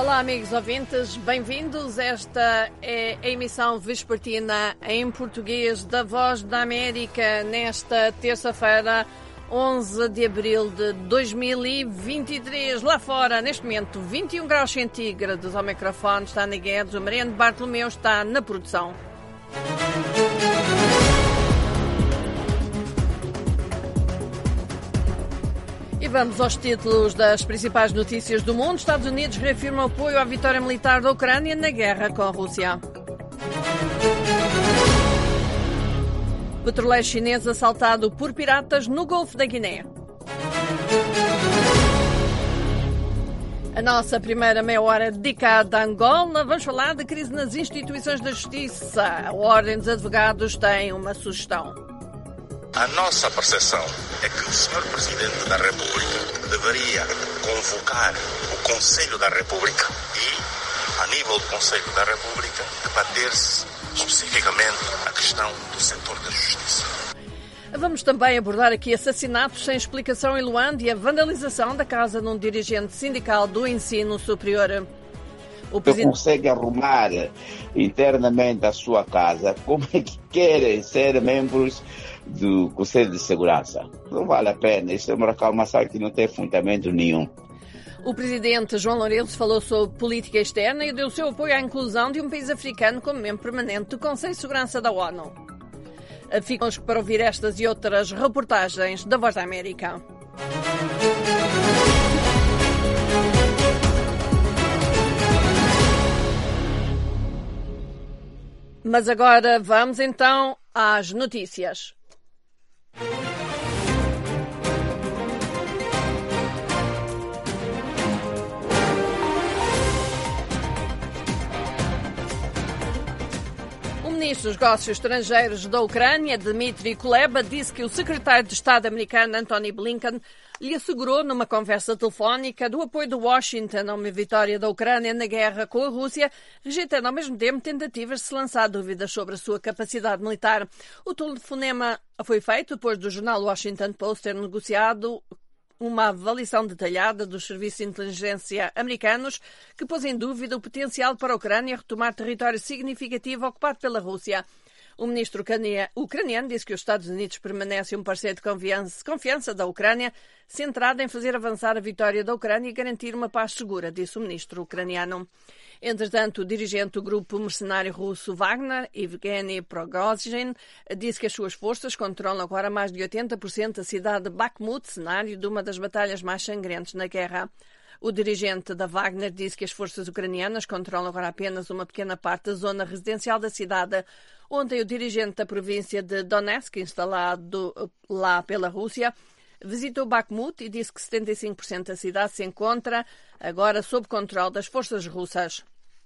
Olá, amigos ouvintes, bem-vindos. Esta é a emissão vespertina em português da Voz da América nesta terça-feira, 11 de abril de 2023. Lá fora, neste momento, 21 graus centígrados. Ao microfone está Ana Guedes, o Mariano Bartolomeu está na produção. E vamos aos títulos das principais notícias do mundo. Estados Unidos reafirma o apoio à vitória militar da Ucrânia na guerra com a Rússia. Petroleiro chinês assaltado por piratas no Golfo da Guiné. A nossa primeira meia hora dedicada a Angola. Vamos falar da crise nas instituições da justiça. A Ordem dos Advogados tem uma sugestão. A nossa percepção é que o Sr. Presidente da República deveria convocar o Conselho da República e, a nível do Conselho da República, debater-se especificamente a questão do setor da justiça. Vamos também abordar aqui assassinatos sem explicação em Luanda e a vandalização da casa de um dirigente sindical do ensino superior. O presidente consegue arrumar internamente a sua casa, como é que querem ser membros do Conselho de Segurança? Não vale a pena, isso é uma reclamação que não tem fundamento nenhum. O presidente João Lourenço falou sobre política externa e deu seu apoio à inclusão de um país africano como membro permanente do Conselho de Segurança da ONU. Ficam para ouvir estas e outras reportagens da Voz da América. Mas agora vamos então às notícias. O ministro dos Negócios Estrangeiros da Ucrânia, Dmitry Kuleba, disse que o secretário de Estado americano, Antony Blinken, lhe assegurou numa conversa telefónica do apoio de Washington a uma vitória da Ucrânia na guerra com a Rússia, rejeitando ao mesmo tempo tentativas de se lançar dúvidas sobre a sua capacidade militar. O telefonema foi feito depois do jornal Washington Post ter negociado uma avaliação detalhada dos serviços de inteligência americanos que pôs em dúvida o potencial para a Ucrânia retomar território significativo ocupado pela Rússia. O ministro ucraniano disse que os Estados Unidos permanecem um parceiro de confiança da Ucrânia, centrado em fazer avançar a vitória da Ucrânia e garantir uma paz segura, disse o ministro ucraniano. Entretanto, o dirigente do grupo mercenário russo Wagner, Evgeny Prigozhin, disse que as suas forças controlam agora mais de 80% da cidade de Bakhmut, cenário de uma das batalhas mais sangrentas na guerra. O dirigente da Wagner disse que as forças ucranianas controlam agora apenas uma pequena parte da zona residencial da cidade. Ontem, o dirigente da província de Donetsk, instalado lá pela Rússia, visitou Bakhmut e disse que 75% da cidade se encontra agora sob controle das forças russas.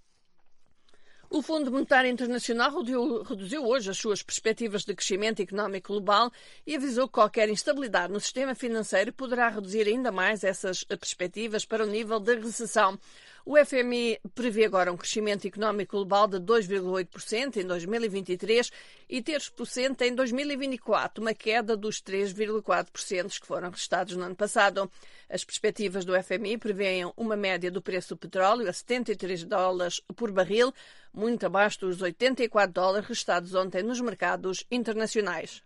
O Fundo Monetário Internacional reduziu hoje as suas perspectivas de crescimento económico global e avisou que qualquer instabilidade no sistema financeiro poderá reduzir ainda mais essas perspectivas para o nível de recessão. O FMI prevê agora um crescimento económico global de 2,8% em 2023 e 3% em 2024, uma queda dos 3,4% que foram registrados no ano passado. As perspectivas do FMI prevêem uma média do preço do petróleo a $73 por barril, muito abaixo dos $84 registrados ontem nos mercados internacionais.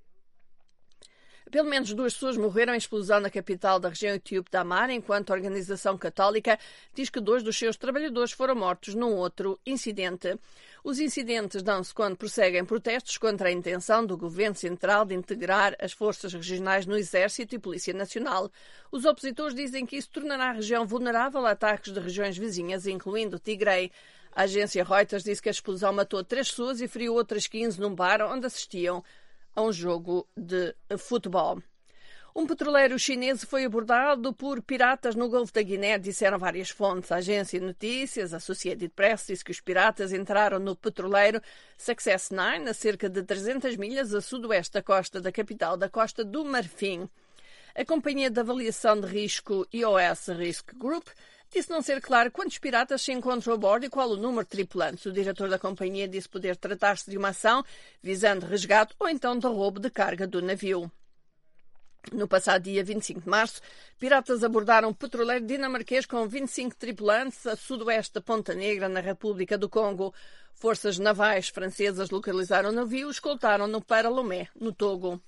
Pelo menos 2 pessoas morreram em explosão na capital da região etíope da Amara, enquanto a organização católica diz que 2 dos seus trabalhadores foram mortos num outro incidente. Os incidentes dão-se quando prosseguem protestos contra a intenção do governo central de integrar as forças regionais no Exército e Polícia Nacional. Os opositores dizem que isso tornará a região vulnerável a ataques de regiões vizinhas, incluindo Tigray. A agência Reuters disse que a explosão matou 3 pessoas e feriu outras 15 num bar onde assistiam a um jogo de futebol. Um petroleiro chinês foi abordado por piratas no Golfo da Guiné, disseram várias fontes. A agência de notícias Associated Press disse que os piratas entraram no petroleiro Success 9, a cerca de 300 milhas a sudoeste da costa da capital da Costa do Marfim. A companhia de avaliação de risco EOS Risk Group disse não ser claro quantos piratas se encontram a bordo e qual o número de tripulantes. O diretor da companhia disse poder tratar-se de uma ação visando resgate ou então de roubo de carga do navio. No passado dia 25 de março, piratas abordaram um petroleiro dinamarquês com 25 tripulantes a sudoeste da Ponta Negra, na República do Congo. Forças navais francesas localizaram o navio e escoltaram-no para Lomé, no Togo.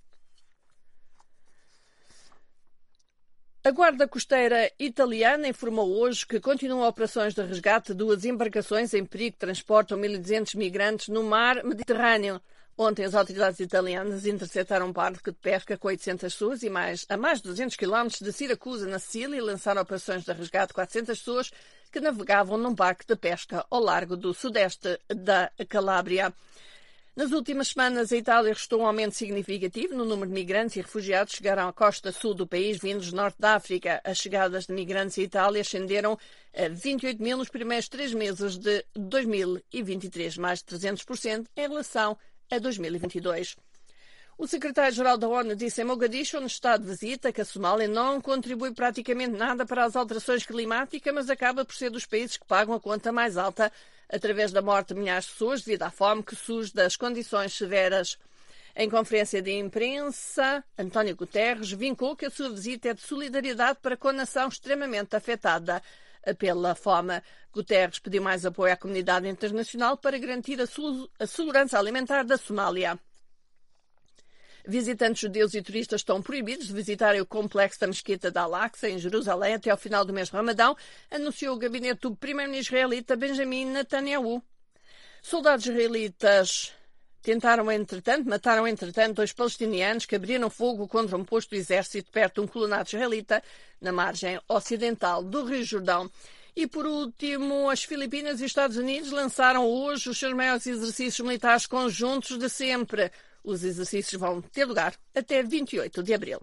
A Guarda Costeira italiana informou hoje que continuam operações de resgate de duas embarcações em perigo que transportam 1.200 migrantes no mar Mediterrâneo. Ontem, as autoridades italianas interceptaram um barco de pesca com 800 pessoas e a mais de 200 km de Siracusa, na Sicília, e lançaram operações de resgate de 400 pessoas que navegavam num barco de pesca ao largo do sudeste da Calábria. Nas últimas semanas, a Itália registrou um aumento significativo no número de migrantes e refugiados que chegaram à costa sul do país, vindos do norte da África. As chegadas de migrantes à Itália ascenderam a 28 mil nos primeiros 3 meses de 2023, mais de 300% em relação a 2022. O secretário-geral da ONU disse em Mogadishu, no estado de visita, que a Somália não contribui praticamente nada para as alterações climáticas, mas acaba por ser dos países que pagam a conta mais alta através da morte de milhares de pessoas devido à fome que surge das condições severas. Em conferência de imprensa, António Guterres vincou que a sua visita é de solidariedade para com a nação extremamente afetada pela fome. Guterres pediu mais apoio à comunidade internacional para garantir a segurança alimentar da Somália. Visitantes judeus e turistas estão proibidos de visitarem o complexo da Mesquita de Al-Aqsa, em Jerusalém, até ao final do mês de Ramadão, anunciou o gabinete do primeiro-ministro israelita Benjamin Netanyahu. Soldados israelitas mataram entretanto 2 palestinianos que abriram fogo contra um posto do exército perto de um colonado israelita na margem ocidental do Rio Jordão. E, por último, as Filipinas e os Estados Unidos lançaram hoje os seus maiores exercícios militares conjuntos de sempre. Os exercícios vão ter lugar até 28 de abril.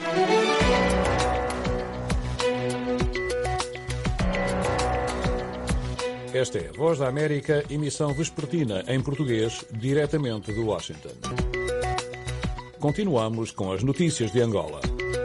Esta é a Voz da América, emissão vespertina em português, diretamente de Washington. Continuamos com as notícias de Angola.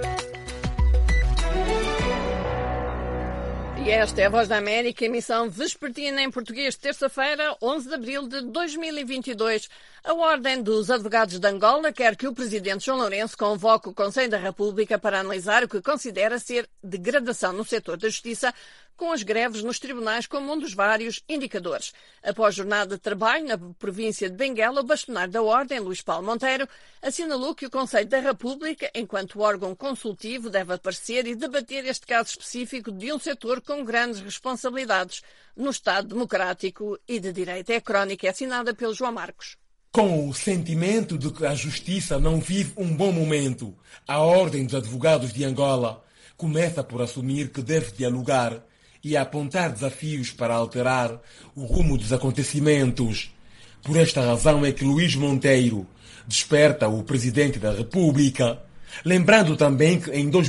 E esta é a Voz da América, emissão vespertina em português, terça-feira, 11 de abril de 2022. A Ordem dos Advogados de Angola quer que o presidente João Lourenço convoque o Conselho da República para analisar o que considera ser degradação no setor da justiça, com as greves nos tribunais como um dos vários indicadores. Após jornada de trabalho na província de Benguela, o bastonário da Ordem, Luís Paulo Monteiro, assinalou que o Conselho da República, enquanto órgão consultivo, deve aparecer e debater este caso específico de um setor com grandes responsabilidades no Estado democrático e de direito. É a crónica assinada pelo João Marcos. Com o sentimento de que a justiça não vive um bom momento, a Ordem dos Advogados de Angola começa por assumir que deve dialogar e apontar desafios para alterar o rumo dos acontecimentos. Por esta razão é que Luís Monteiro desperta o Presidente da República, lembrando também que em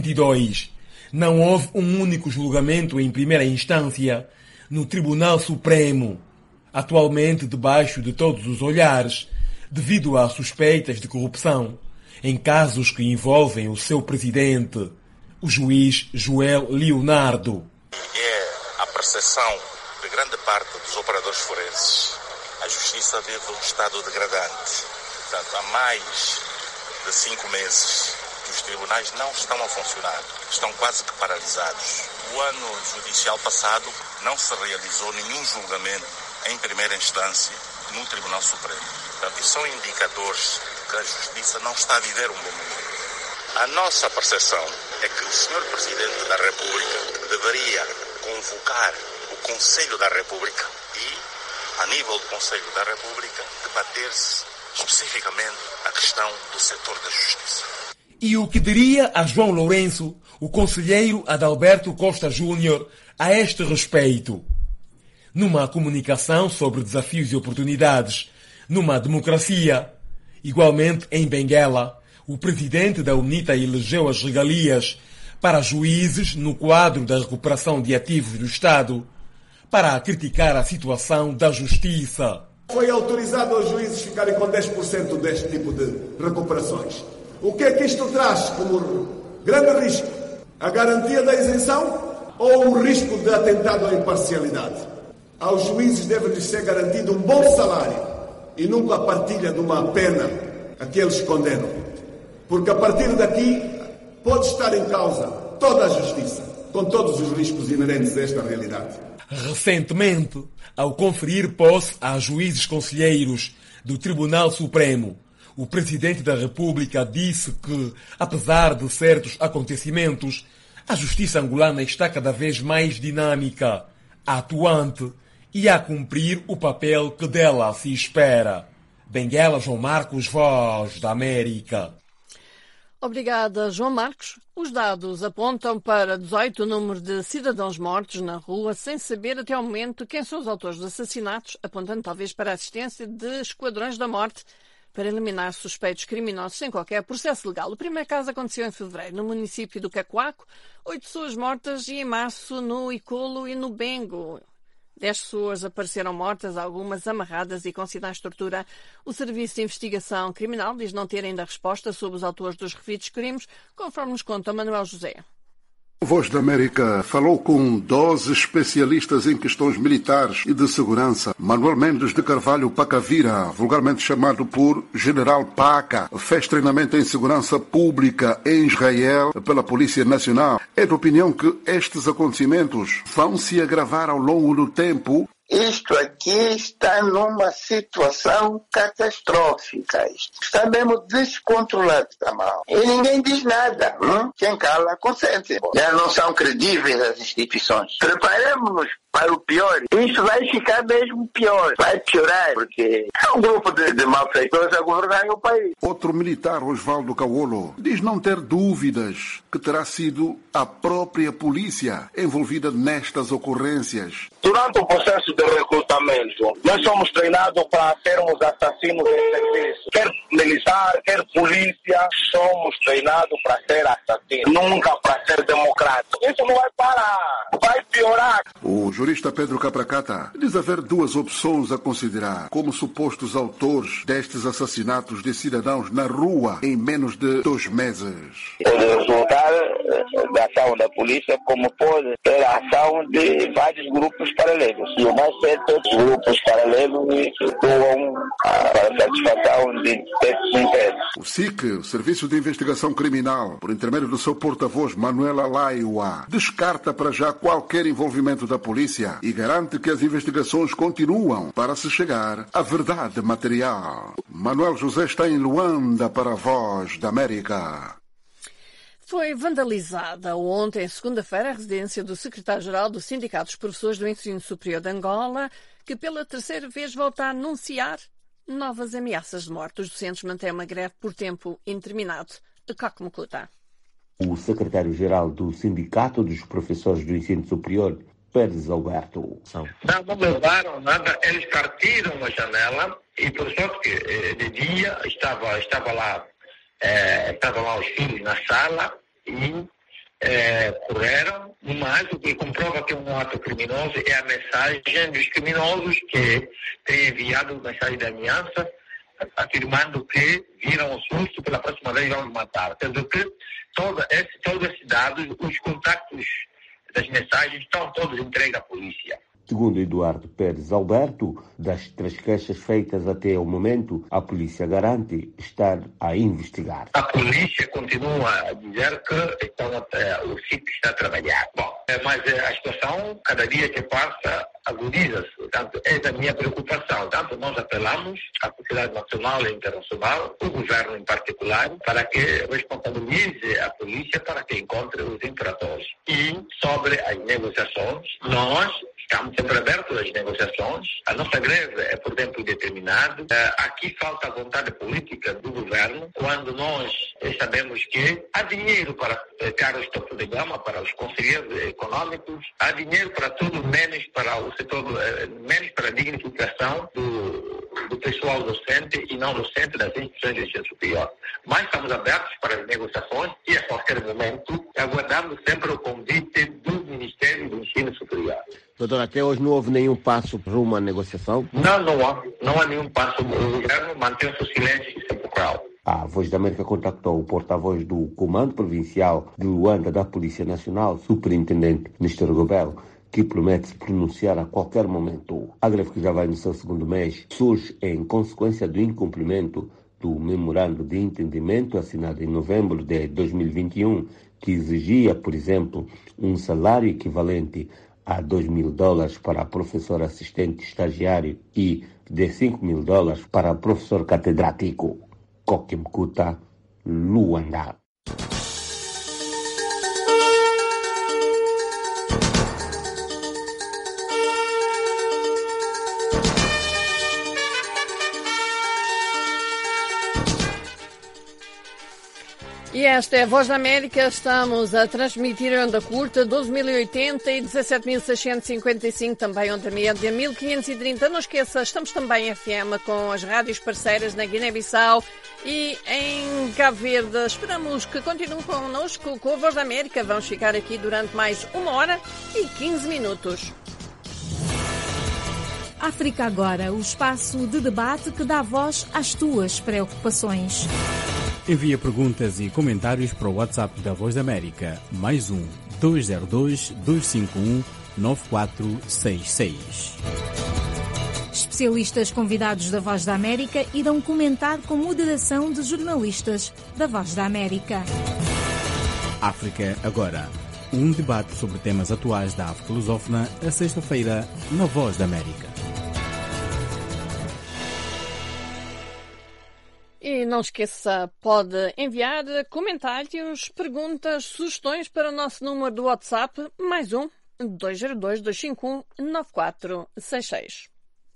2022 não houve um único julgamento em primeira instância no Tribunal Supremo, atualmente debaixo de todos os olhares, devido a suspeitas de corrupção, em casos que envolvem o seu presidente, o juiz Joel Leonardo. É a percepção de grande parte dos operadores forenses. A justiça vive um estado degradante. Portanto, há mais de 5 meses que os tribunais não estão a funcionar. Estão quase que paralisados. O ano judicial passado não se realizou nenhum julgamento em primeira instância no Tribunal Supremo. Portanto, são indicadores de que a justiça não está a viver um bom momento. A nossa percepção é que o Sr. Presidente da República deveria convocar o Conselho da República e, a nível do Conselho da República, debater-se especificamente a questão do setor da justiça. E o que diria a João Lourenço, o conselheiro Adalberto Costa Júnior, a este respeito? Numa comunicação sobre desafios e oportunidades numa democracia, igualmente em Benguela, o presidente da UNITA elegeu as regalias para juízes no quadro da recuperação de ativos do Estado, para criticar a situação da justiça. Foi autorizado aos juízes ficarem com 10% deste tipo de recuperações. O que é que isto traz como grande risco? A garantia da isenção ou o risco de atentado à imparcialidade? Aos juízes deve-lhes ser garantido um bom salário e nunca a partilha de uma pena a que eles condenam. Porque a partir daqui pode estar em causa toda a justiça, com todos os riscos inerentes a esta realidade. Recentemente, ao conferir posse a juízes conselheiros do Tribunal Supremo, o Presidente da República disse que, apesar de certos acontecimentos, a justiça angolana está cada vez mais dinâmica, atuante e a cumprir o papel que dela se espera. Benguela João Marcos, Voz da América. Obrigada, João Marcos. Os dados apontam para 18 o número de cidadãos mortos na rua, sem saber até ao momento quem são os autores dos assassinatos, apontando talvez para a existência de esquadrões da morte para eliminar suspeitos criminosos sem qualquer processo legal. O primeiro caso aconteceu em fevereiro, no município do Cacoaco, 8 pessoas mortas, e em março no Icolo e no Bengo. 10 pessoas apareceram mortas, algumas amarradas e com sinais de tortura. O Serviço de Investigação Criminal diz não ter ainda resposta sobre os autores dos referidos crimes, conforme nos conta Manuel José. A Voz da América falou com 12 especialistas em questões militares e de segurança. Manuel Mendes de Carvalho Pacavira, vulgarmente chamado por General Paca, fez treinamento em segurança pública em Israel pela Polícia Nacional. É de opinião que estes acontecimentos vão se agravar ao longo do tempo. Isto aqui está numa situação catastrófica. Está mesmo descontrolado, está mal. E ninguém diz nada. Quem cala, consente. Já não são credíveis as instituições. Preparemos-nos para o pior. Isso vai ficar mesmo pior. Vai piorar, porque é um grupo de malfeitores a governar o país. Outro militar, Osvaldo Cauolo, diz não ter dúvidas que terá sido a própria polícia envolvida nestas ocorrências. Durante o processo de recrutamento, nós somos treinados para sermos assassinos de serviço. Quer militar, quer polícia, somos treinados para ser assassinos, nunca para ser democráticos. Isso não vai parar, vai piorar. O jurista Pedro Capracata diz haver duas opções a considerar como supostos autores destes assassinatos de cidadãos na rua em menos de 2 meses. Pode resultar da ação da polícia, como pode ter a ação de vários grupos paralelos. E o mais certo é que os grupos paralelos atuam para a satisfação de certos interesses. O SIC, o Serviço de Investigação Criminal, por intermédio do seu porta-voz Manuela Laiua, descarta para já qualquer envolvimento da polícia e garante que as investigações continuam para se chegar à verdade material. Manuel José está em Luanda para a Voz da América. Foi vandalizada ontem, segunda-feira, a residência do secretário-geral do Sindicato dos Professores do Ensino Superior de Angola, que pela terceira vez volta a anunciar novas ameaças de morte. Os docentes mantêm uma greve por tempo indeterminado. Caco Mucuta. O secretário-geral do Sindicato dos Professores do Ensino Superior, Pérez Alberto. Não levaram nada, eles partiram a janela e, por sorte que de dia estava lá os filhos na sala e correram, mas o que comprova que é um ato criminoso é a mensagem dos criminosos que têm enviado mensagem de ameaça, afirmando que viram o susto, pela próxima vez vão matar. Sendo que todos esses dados, os contactos das mensagens estão todos entregues à polícia. Segundo Eduardo Pérez Alberto, das 3 queixas feitas até o momento, a polícia garante estar a investigar. A polícia continua a dizer que o SIC está a trabalhar. Bom, mas a situação, cada dia que passa, agudiza-se. Portanto, é da minha preocupação. Tanto nós apelamos à sociedade nacional e internacional, o governo em particular, para que responsabilize a polícia para que encontre os infratores. E sobre as negociações, nós estamos sempre abertos às negociações. A nossa greve é por tempo indeterminado. Aqui falta a vontade política do governo, quando nós sabemos que há dinheiro para carros topo de gama, para os conselheiros econômicos, há dinheiro para tudo, menos para o setor, menos para a dignificação do pessoal docente e não docente das instituições de ensino superior. Mas estamos abertos para as negociações e, a qualquer momento, aguardamos sempre o convite do Ministério do Ensino Superior. Doutor, até hoje não houve nenhum passo rumo à negociação? Não há nenhum passo. O governo mantém o seu silêncio sepulcral. A Voz da América contactou o porta-voz do Comando Provincial de Luanda da Polícia Nacional, Superintendente Nestor Gobel, que promete se pronunciar a qualquer momento. A greve, que já vai no seu 2º mês, surge em consequência do incumprimento do memorando de entendimento assinado em novembro de 2021, que exigia, por exemplo, um salário equivalente a $2.000 para professor assistente estagiário e de $5.000 para professor catedrático. Kokimkuta, Luanda. E esta é a Voz da América. Estamos a transmitir em onda curta 12.080 e 17.655, também onda média 1.530. Não esqueça, estamos também em FM com as rádios parceiras na Guiné-Bissau e em Cabo Verde. Esperamos que continuem connosco com a Voz da América. Vamos ficar aqui durante mais 1h15. África Agora, o espaço de debate que dá voz às tuas preocupações. Envia perguntas e comentários para o WhatsApp da Voz da América, +1 202 251 9466. Especialistas convidados da Voz da América irão comentar com moderação de jornalistas da Voz da América. África Agora, um debate sobre temas atuais da África lusófona, a sexta-feira, na Voz da América. E não esqueça, pode enviar comentários, perguntas, sugestões para o nosso número do WhatsApp, +1 202 251 9466.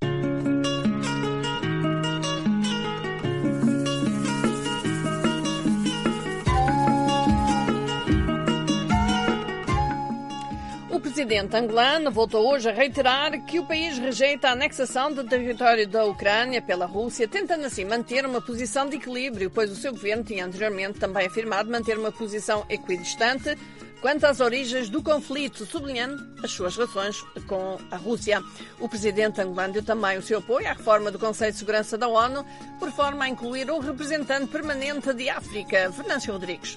O presidente angolano voltou hoje a reiterar que o país rejeita a anexação do território da Ucrânia pela Rússia, tentando assim manter uma posição de equilíbrio, pois o seu governo tinha anteriormente também afirmado manter uma posição equidistante quanto às origens do conflito, sublinhando as suas relações com a Rússia. O presidente angolano deu também o seu apoio à reforma do Conselho de Segurança da ONU, por forma a incluir um representante permanente de África, Venâncio Rodrigues.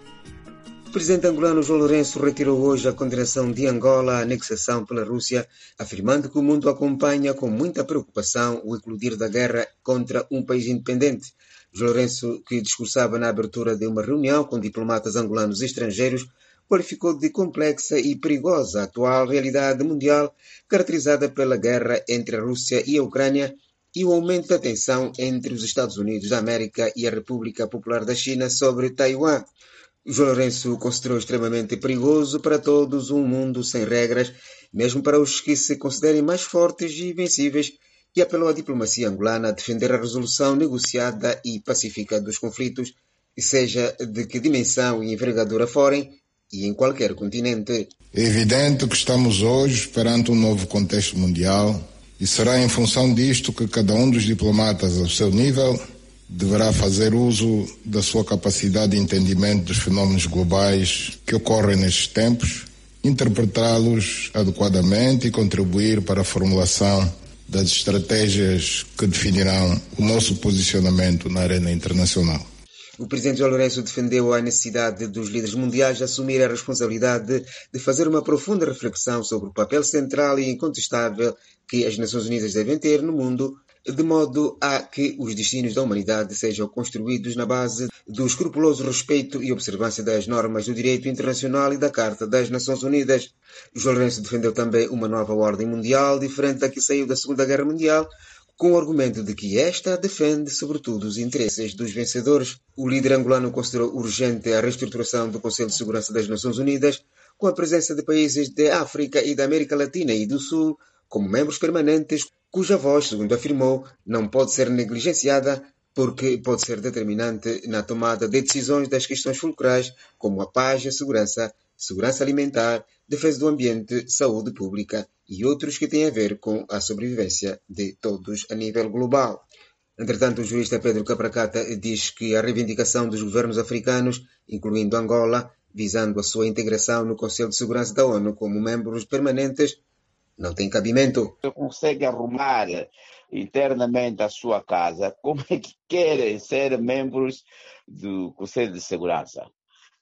O presidente angolano João Lourenço retirou hoje a condenação de Angola à anexação pela Rússia, afirmando que o mundo acompanha com muita preocupação o eclodir da guerra contra um país independente. João Lourenço, que discursava na abertura de uma reunião com diplomatas angolanos e estrangeiros, qualificou de complexa e perigosa a atual realidade mundial, caracterizada pela guerra entre a Rússia e a Ucrânia e o aumento da tensão entre os Estados Unidos da América e a República Popular da China sobre Taiwan. João Lourenço considerou extremamente perigoso para todos um mundo sem regras, mesmo para os que se considerem mais fortes e invencíveis, e apelou à diplomacia angolana a defender a resolução negociada e pacífica dos conflitos, seja de que dimensão e envergadura forem, e em qualquer continente. É evidente que estamos hoje perante um novo contexto mundial, e será em função disto que cada um dos diplomatas ao seu nível deverá fazer uso da sua capacidade de entendimento dos fenómenos globais que ocorrem nestes tempos, interpretá-los adequadamente e contribuir para a formulação das estratégias que definirão o nosso posicionamento na arena internacional. O presidente João Lourenço defendeu a necessidade dos líderes mundiais de assumir a responsabilidade de fazer uma profunda reflexão sobre o papel central e incontestável que as Nações Unidas devem ter no mundo, de modo a que os destinos da humanidade sejam construídos na base do escrupuloso respeito e observância das normas do direito internacional e da Carta das Nações Unidas. João Lourenço defendeu também uma nova ordem mundial, diferente da que saiu da Segunda Guerra Mundial, com o argumento de que esta defende, sobretudo, os interesses dos vencedores. O líder angolano considerou urgente a reestruturação do Conselho de Segurança das Nações Unidas, com a presença de países de África e da América Latina e do Sul como membros permanentes, cuja voz, segundo afirmou, não pode ser negligenciada porque pode ser determinante na tomada de decisões das questões fulcrais como a paz e a segurança, segurança alimentar, defesa do ambiente, saúde pública e outros que têm a ver com a sobrevivência de todos a nível global. Entretanto, o jurista Pedro Capracata diz que a reivindicação dos governos africanos, incluindo Angola, visando a sua integração no Conselho de Segurança da ONU como membros permanentes, não tem cabimento. Consegue arrumar internamente a sua casa, como é que querem ser membros do Conselho de Segurança?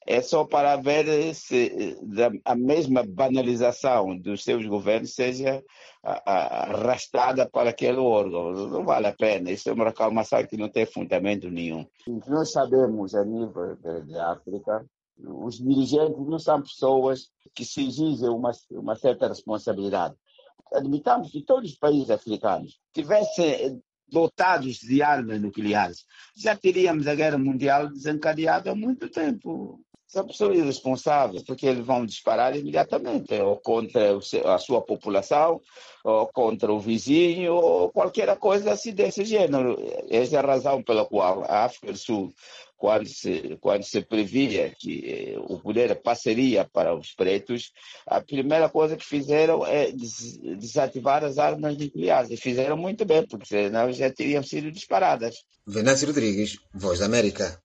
é só para ver se a mesma banalização dos seus governos seja arrastada para aquele órgão. Não vale a pena. Isso é uma reclamação que não tem fundamento nenhum. Nós sabemos, a nível da África, os dirigentes não são pessoas que se exigem uma certa responsabilidade. Admitamos que todos os países africanos tivessem dotados de armas nucleares, já teríamos a guerra mundial desencadeada há muito tempo. São pessoas irresponsáveis, porque eles vão disparar imediatamente, ou contra a sua população, ou contra o vizinho, ou qualquer coisa assim desse gênero. Essa é a razão pela qual a África do Sul, quando se previa que o poder passaria para os pretos, a primeira coisa que fizeram é desativar as armas nucleares. E fizeram muito bem, porque senão já teriam sido disparadas. Venâncio Rodrigues, Voz da América.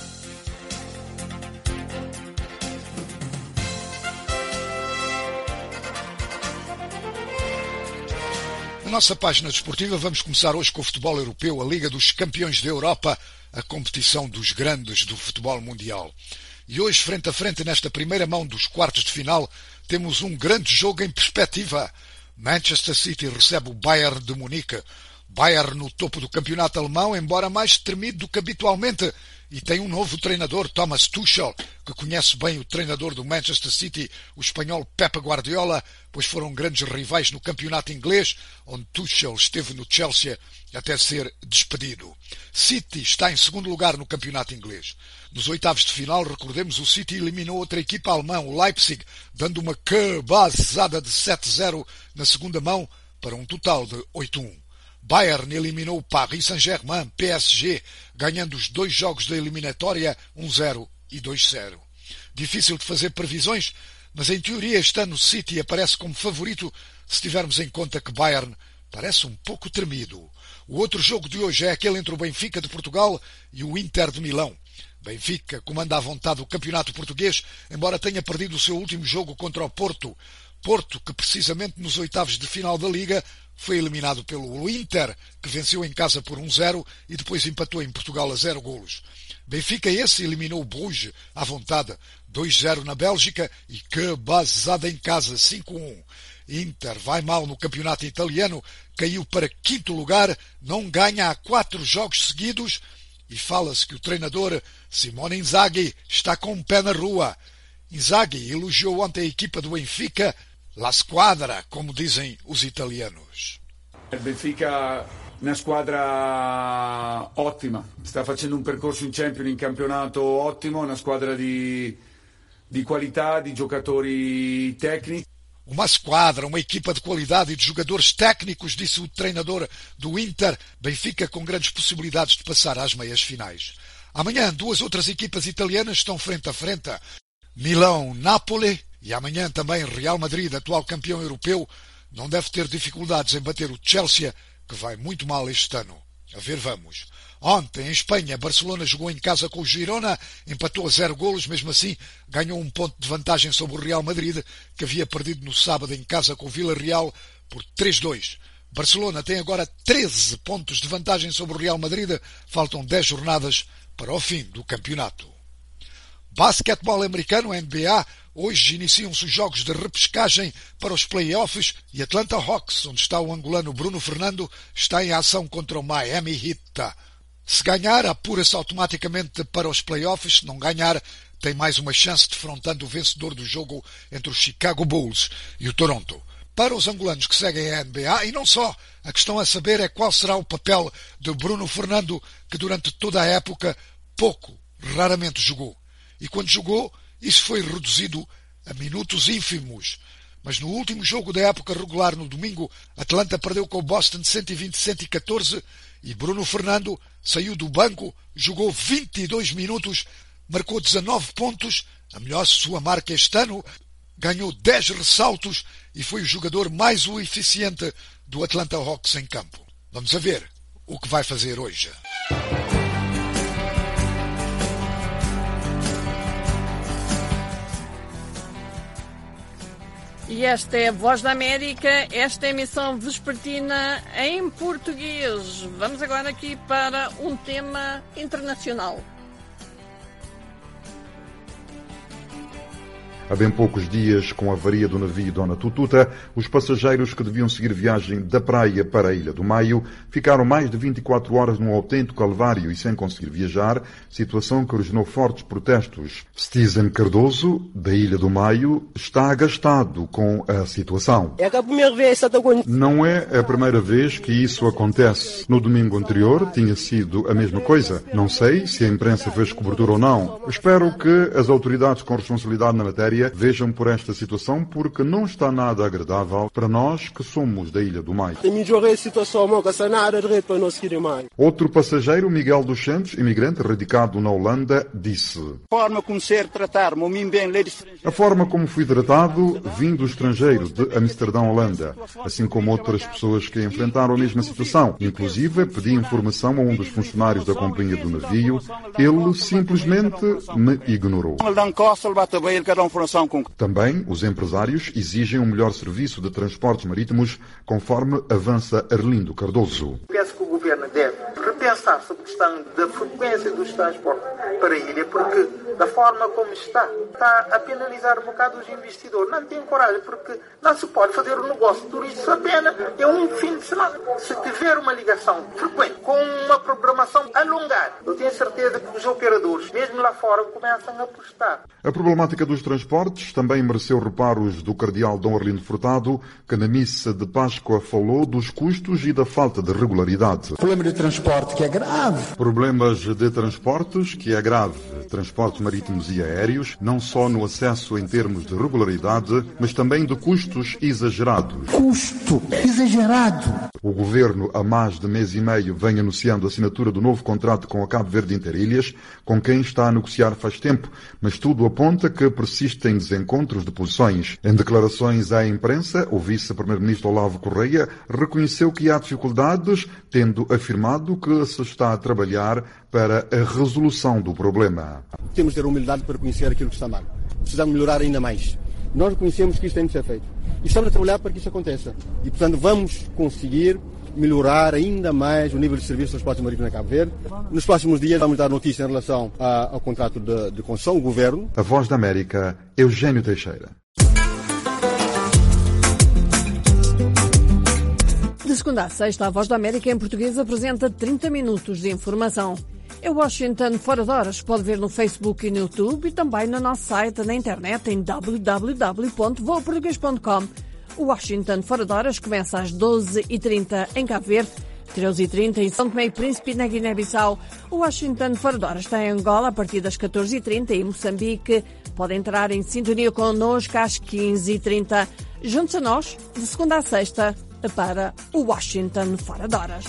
Na nossa página desportiva vamos começar hoje com o futebol europeu, a Liga dos Campeões da Europa, a competição dos grandes do futebol mundial. E hoje, frente a frente, nesta primeira mão dos quartos de final, temos um grande jogo em perspectiva. Manchester City recebe o Bayern de Munique. Bayern no topo do campeonato alemão, embora mais tremido do que habitualmente, e tem um novo treinador, Thomas Tuchel, que conhece bem o treinador do Manchester City, o espanhol Pep Guardiola, pois foram grandes rivais no campeonato inglês, onde Tuchel esteve no Chelsea até ser despedido. City está em segundo lugar no campeonato inglês. Nos oitavos de final, recordemos, o City eliminou outra equipa alemã, o Leipzig, dando uma cabazada de 7-0 na segunda mão, para um total de 8-1. Bayern eliminou o Paris Saint-Germain, PSG, ganhando os 2 jogos da eliminatória 1-0 e 2-0. Difícil de fazer previsões, mas em teoria este ano o City aparece como favorito se tivermos em conta que Bayern parece um pouco tremido. O outro jogo de hoje é aquele entre o Benfica de Portugal e o Inter de Milão. Benfica comanda à vontade o campeonato português, embora tenha perdido o seu último jogo contra o Porto. Porto, que precisamente nos oitavos de final da Liga foi eliminado pelo Inter, que venceu em casa por 1-0 e depois empatou em Portugal a 0 golos. Benfica esse eliminou o Bruges à vontade, 2-0 na Bélgica e cabazada em casa, 5-1. Inter vai mal no campeonato italiano, caiu para 5º lugar, não ganha há 4 jogos seguidos e fala-se que o treinador Simone Inzaghi está com um pé na rua. Inzaghi elogiou ontem a equipa do Benfica, la squadra, como dizem os italianos. Il Benfica una squadra ottima, sta facendo un percorso in Champions, in campionato ottimo, una squadra di qualità, di giocatori tecnici. Uma squadra, uma equipa de qualidade e de jogadores técnicos, disse o treinador do Inter. Benfica com grandes possibilidades de passar às meias finais. Amanhã, 2 outras equipas italianas estão frente a frente. Milão-Nápoles e amanhã também Real Madrid, atual campeão europeu, não deve ter dificuldades em bater o Chelsea, que vai muito mal este ano. A ver, vamos. Ontem, em Espanha, Barcelona jogou em casa com o Girona, empatou a 0 golos, mesmo assim ganhou 1 ponto de vantagem sobre o Real Madrid, que havia perdido no sábado em casa com o Villarreal por 3-2. Barcelona tem agora 13 pontos de vantagem sobre o Real Madrid, faltam 10 jornadas para o fim do campeonato. Basquetebol americano, NBA, hoje iniciam-se os jogos de repescagem para os play-offs e Atlanta Hawks, onde está o angolano Bruno Fernando, está em ação contra o Miami Heat. Se ganhar, apura-se automaticamente para os play-offs. Se não ganhar, tem mais uma chance defrontando o vencedor do jogo entre os Chicago Bulls e o Toronto. Para os angolanos que seguem a NBA, e não só, a questão a saber é qual será o papel de Bruno Fernando, que durante toda a época raramente jogou. E quando jogou, isso foi reduzido a minutos ínfimos. Mas no último jogo da época regular, no domingo, Atlanta perdeu com o Boston 120-114 e Bruno Fernando saiu do banco, jogou 22 minutos, marcou 19 pontos, a melhor sua marca este ano, ganhou 10 ressaltos e foi o jogador mais eficiente do Atlanta Hawks em campo. Vamos a ver o que vai fazer hoje. E esta é a Voz da América, esta é a emissão vespertina em português. Vamos agora aqui para um tema internacional. Há bem poucos dias, com a avaria do navio Dona Tututa, os passageiros que deviam seguir viagem da praia para a Ilha do Maio ficaram mais de 24 horas num autêntico calvário e sem conseguir viajar, situação que originou fortes protestos. Citizen Cardoso, da Ilha do Maio, está agastado com a situação. Não é a primeira vez que isso acontece. No domingo anterior tinha sido a mesma coisa. Não sei se a imprensa fez cobertura ou não. Espero que as autoridades com responsabilidade na matéria vejam por esta situação, porque não está nada agradável para nós que somos da Ilha do Maio. Outro passageiro, Miguel dos Santos, imigrante radicado na Holanda, disse: a forma como fui tratado vim do estrangeiro, de Amsterdão, Holanda, assim como outras pessoas que enfrentaram a mesma situação. Inclusive, pedi informação a um dos funcionários da companhia do navio. Ele simplesmente me ignorou. Também os empresários exigem um melhor serviço de transportes marítimos, conforme avança Arlindo Cardoso. Penso que o governo deve repensar sobre a questão da frequência dos transportes para a ilha, porque da forma como está a penalizar um bocado os investidores. Não tem coragem, porque não se pode fazer um negócio turístico apenas em um fim de semana. Se tiver uma ligação frequente, com uma programação alongada, eu tenho certeza que os operadores, mesmo lá fora, começam a apostar. A problemática dos transportes também mereceu reparos do cardeal Dom Arlindo Furtado, que na missa de Páscoa falou dos custos e da falta de regularidade. Problema de transporte que é grave. Problemas de transportes que é grave. Transportes marítimos e aéreos, não só no acesso em termos de regularidade, mas também de custos exagerados. Custo exagerado. O governo, há mais de mês e meio, vem anunciando a assinatura do novo contrato com a Cabo Verde Interilhas, com quem está a negociar faz tempo, mas tudo aponta que persistem desencontros de posições. Em declarações à imprensa, o vice-primeiro-ministro Olavo Correia reconheceu que há dificuldades, tendo afirmado que se está a trabalhar para a resolução do problema. Temos de ter humildade para reconhecer aquilo que está mal. Precisamos melhorar ainda mais. Nós reconhecemos que isto tem de ser feito. E estamos a trabalhar para que isso aconteça. E, portanto, vamos conseguir melhorar ainda mais o nível de serviço de transporte marítimo na Cabo Verde. Nos próximos dias vamos dar notícia em relação ao contrato de concessão, o governo. A Voz da América, Eugênio Teixeira. De segunda a sexta, a Voz da América em português apresenta 30 minutos de informação. É Washington Fora de Horas. Pode ver no Facebook e no YouTube e também no nosso site na internet em www.voaportugues.com. O Washington Fora de Horas começa às 12h30 em Cabo Verde, 13h30 em São Tomé e Príncipe e na Guiné-Bissau. O Washington Fora de Horas está em Angola a partir das 14h30 e em Moçambique. Pode entrar em sintonia connosco às 15h30. Juntos a nós, de segunda a sexta, para o Washington Fora de Horas.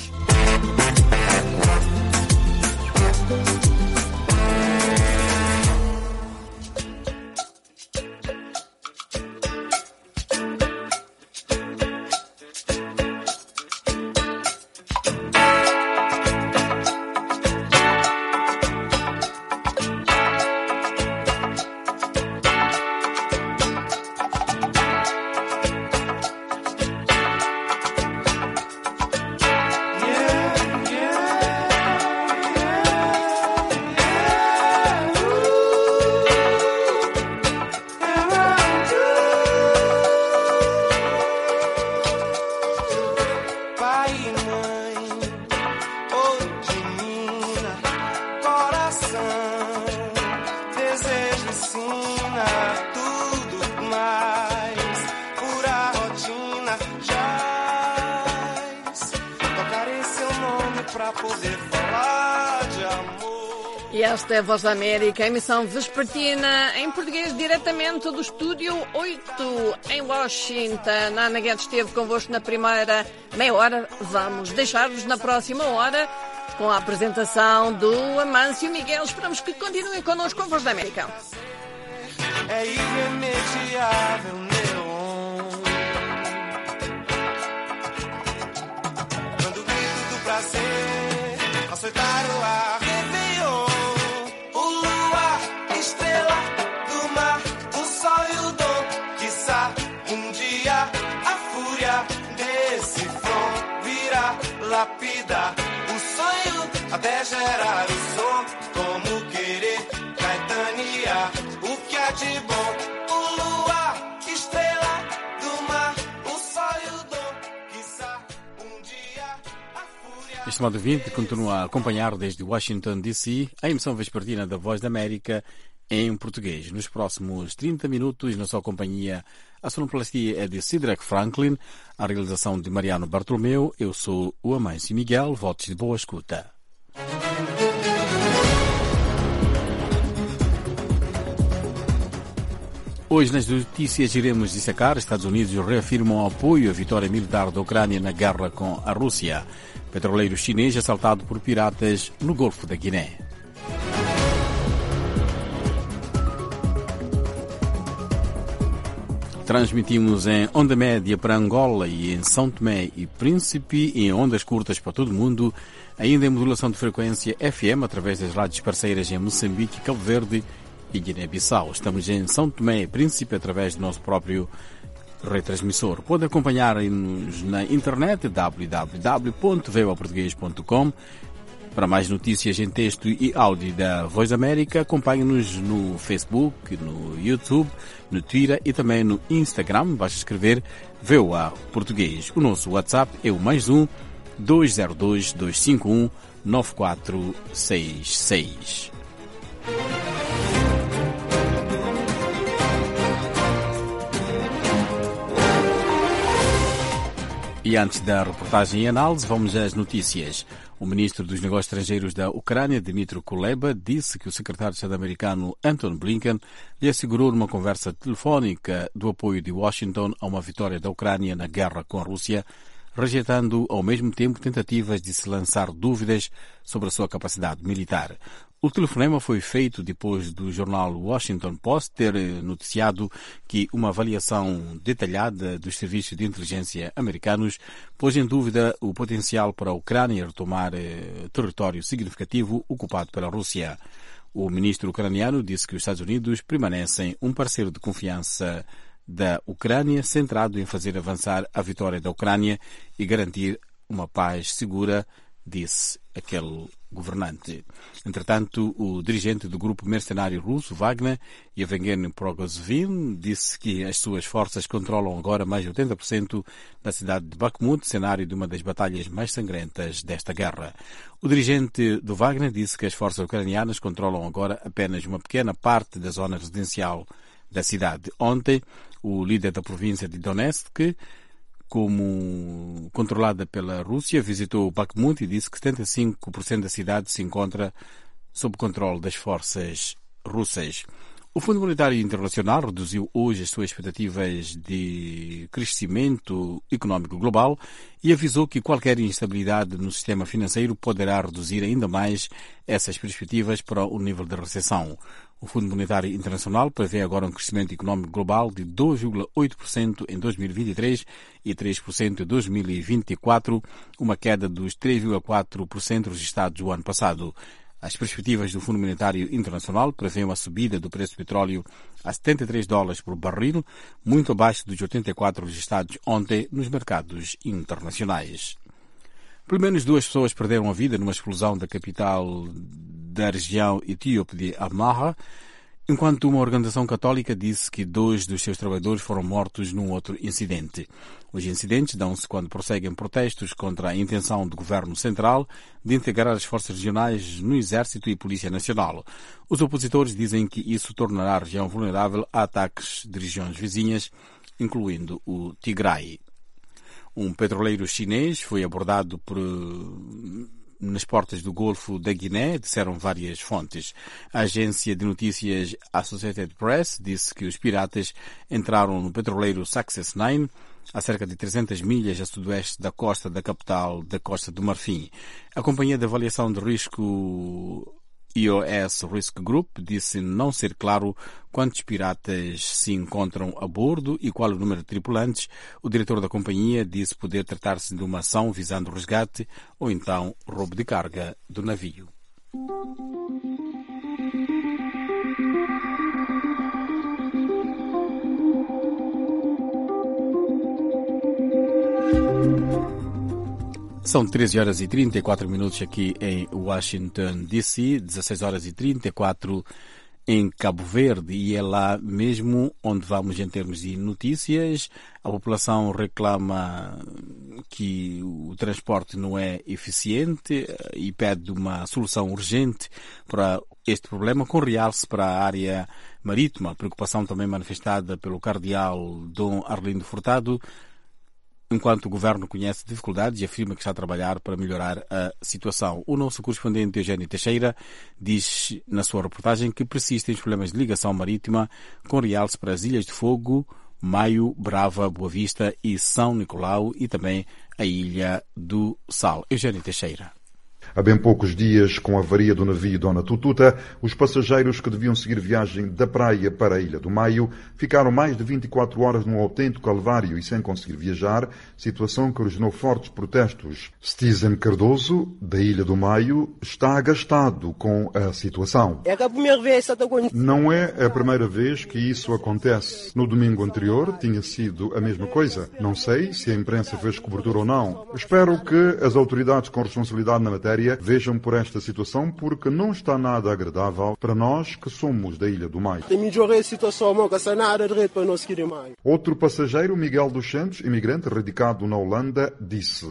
E esta é a Voz da América, emissão vespertina em português, diretamente do Estúdio 8 em Washington. A Ana Guedes esteve convosco na primeira meia hora. Vamos deixar-vos na próxima hora com a apresentação do Amâncio Miguel. Esperamos que continuem connosco com a Voz da América. É irremediável, neon. Quando o grito do prazer açoitar o ar, Réveillon. O luar, estrela do mar, o sol e o dom. Quiçá um dia a fúria desse som virá lapidar o sonho até gerar o som. Como querer caetanear o que há de bom. estimado ouvinte, continua a acompanhar desde Washington, D.C., a emissão vespertina da Voz da América em português. Nos próximos 30 minutos, na sua companhia, a sonoplastia é de Cedric Franklin, a realização de Mariano Bartolomeu. Eu sou o Amâncio Miguel, votos de boa escuta. Hoje, nas notícias, iremos dissecar: Estados Unidos reafirmam apoio à vitória militar da Ucrânia na guerra com a Rússia. Petroleiro chinês assaltado por piratas no Golfo da Guiné. Transmitimos em onda média para Angola e em São Tomé e Príncipe, e em ondas curtas para todo o mundo, ainda em modulação de frequência FM através das rádios parceiras em Moçambique, Cabo Verde e Guiné-Bissau. Estamos em São Tomé e Príncipe através do nosso próprio retransmissor. Pode acompanhar-nos na internet www.voaportugues.com. Para mais notícias em texto e áudio da Voz da América, acompanhe-nos no Facebook, no YouTube, no Twitter e também no Instagram. Basta escrever VOA Português. O nosso WhatsApp é o +1 202 251 9466. E antes da reportagem e análise, vamos às notícias. O ministro dos Negócios Estrangeiros da Ucrânia, Dmytro Kuleba, disse que o secretário de Estado americano Antony Blinken lhe assegurou numa conversa telefónica do apoio de Washington a uma vitória da Ucrânia na guerra com a Rússia, rejeitando ao mesmo tempo tentativas de se lançar dúvidas sobre a sua capacidade militar. O telefonema foi feito depois do jornal Washington Post ter noticiado que uma avaliação detalhada dos serviços de inteligência americanos pôs em dúvida o potencial para a Ucrânia retomar território significativo ocupado pela Rússia. O ministro ucraniano disse que os Estados Unidos permanecem um parceiro de confiança da Ucrânia, centrado em fazer avançar a vitória da Ucrânia e garantir uma paz segura, disse aquele governante. Entretanto, o dirigente do grupo mercenário russo Wagner, Yevgeny Prigozhin, disse que as suas forças controlam agora mais de 80% da cidade de Bakhmut, cenário de uma das batalhas mais sangrentas desta guerra. O dirigente do Wagner disse que as forças ucranianas controlam agora apenas uma pequena parte da zona residencial da cidade. Ontem, o líder da província de Donetsk, como controlada pela Rússia, visitou Bakhmut e disse que 75% da cidade se encontra sob controle das forças russas. O Fundo Monetário Internacional reduziu hoje as suas expectativas de crescimento económico global e avisou que qualquer instabilidade no sistema financeiro poderá reduzir ainda mais essas perspectivas para o nível de recessão. O Fundo Monetário Internacional prevê agora um crescimento económico global de 2,8% em 2023 e 3% em 2024, uma queda dos 3,4% registrados o ano passado. As perspectivas do Fundo Monetário Internacional prevêem uma subida do preço do petróleo a $73 por barril, muito abaixo dos 84 registrados ontem nos mercados internacionais. Pelo menos 2 pessoas perderam a vida numa explosão da capital da região etíope de Amhara, enquanto uma organização católica disse que 2 dos seus trabalhadores foram mortos num outro incidente. Os incidentes dão-se quando prosseguem protestos contra a intenção do governo central de integrar as forças regionais no Exército e Polícia Nacional. Os opositores dizem que isso tornará a região vulnerável a ataques de regiões vizinhas, incluindo o Tigray. Um petroleiro chinês foi abordado nas portas do Golfo da Guiné, disseram várias fontes. A agência de notícias Associated Press disse que os piratas entraram no petroleiro Success 9, a cerca de 300 milhas a sudoeste da costa da capital da Costa do Marfim. A companhia de avaliação de risco EOS Risk Group disse não ser claro quantos piratas se encontram a bordo e qual o número de tripulantes. O diretor da companhia disse poder tratar-se de uma ação visando resgate ou então roubo de carga do navio. São 13 horas e 34 minutos aqui em Washington, D.C., 16 horas e 34 em Cabo Verde, e é lá mesmo onde vamos em termos de notícias. A população reclama que o transporte não é eficiente e pede uma solução urgente para este problema, com realce para a área marítima. A preocupação também manifestada pelo cardeal Dom Arlindo Furtado, enquanto o governo conhece dificuldades e afirma que está a trabalhar para melhorar a situação. O nosso correspondente Eugênio Teixeira diz na sua reportagem que persistem os problemas de ligação marítima, com realce para as Ilhas de Fogo, Maio, Brava, Boa Vista e São Nicolau, e também a Ilha do Sal. Eugênio Teixeira. Há bem poucos dias, com a avaria do navio Dona Tututa, os passageiros que deviam seguir viagem da praia para a Ilha do Maio ficaram mais de 24 horas num autêntico calvário e sem conseguir viajar, situação que originou fortes protestos. Citizen Cardoso, da Ilha do Maio, está agastado com a situação. Não é a primeira vez que isso acontece. No domingo anterior tinha sido a mesma coisa. Não sei se a imprensa fez cobertura ou não. Espero que as autoridades com responsabilidade na matéria vejam por esta situação, porque não está nada agradável para nós que somos da Ilha do Maio. Outro passageiro, Miguel dos Santos, imigrante radicado na Holanda, disse: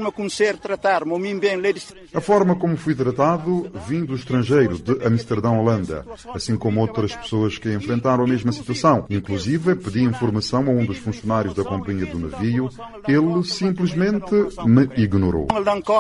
a forma como fui tratado vim do estrangeiro, de Amsterdão, Holanda, assim como outras pessoas que enfrentaram a mesma situação. Inclusive, pedi informação a um dos funcionários da companhia do navio. Ele simplesmente me ignorou.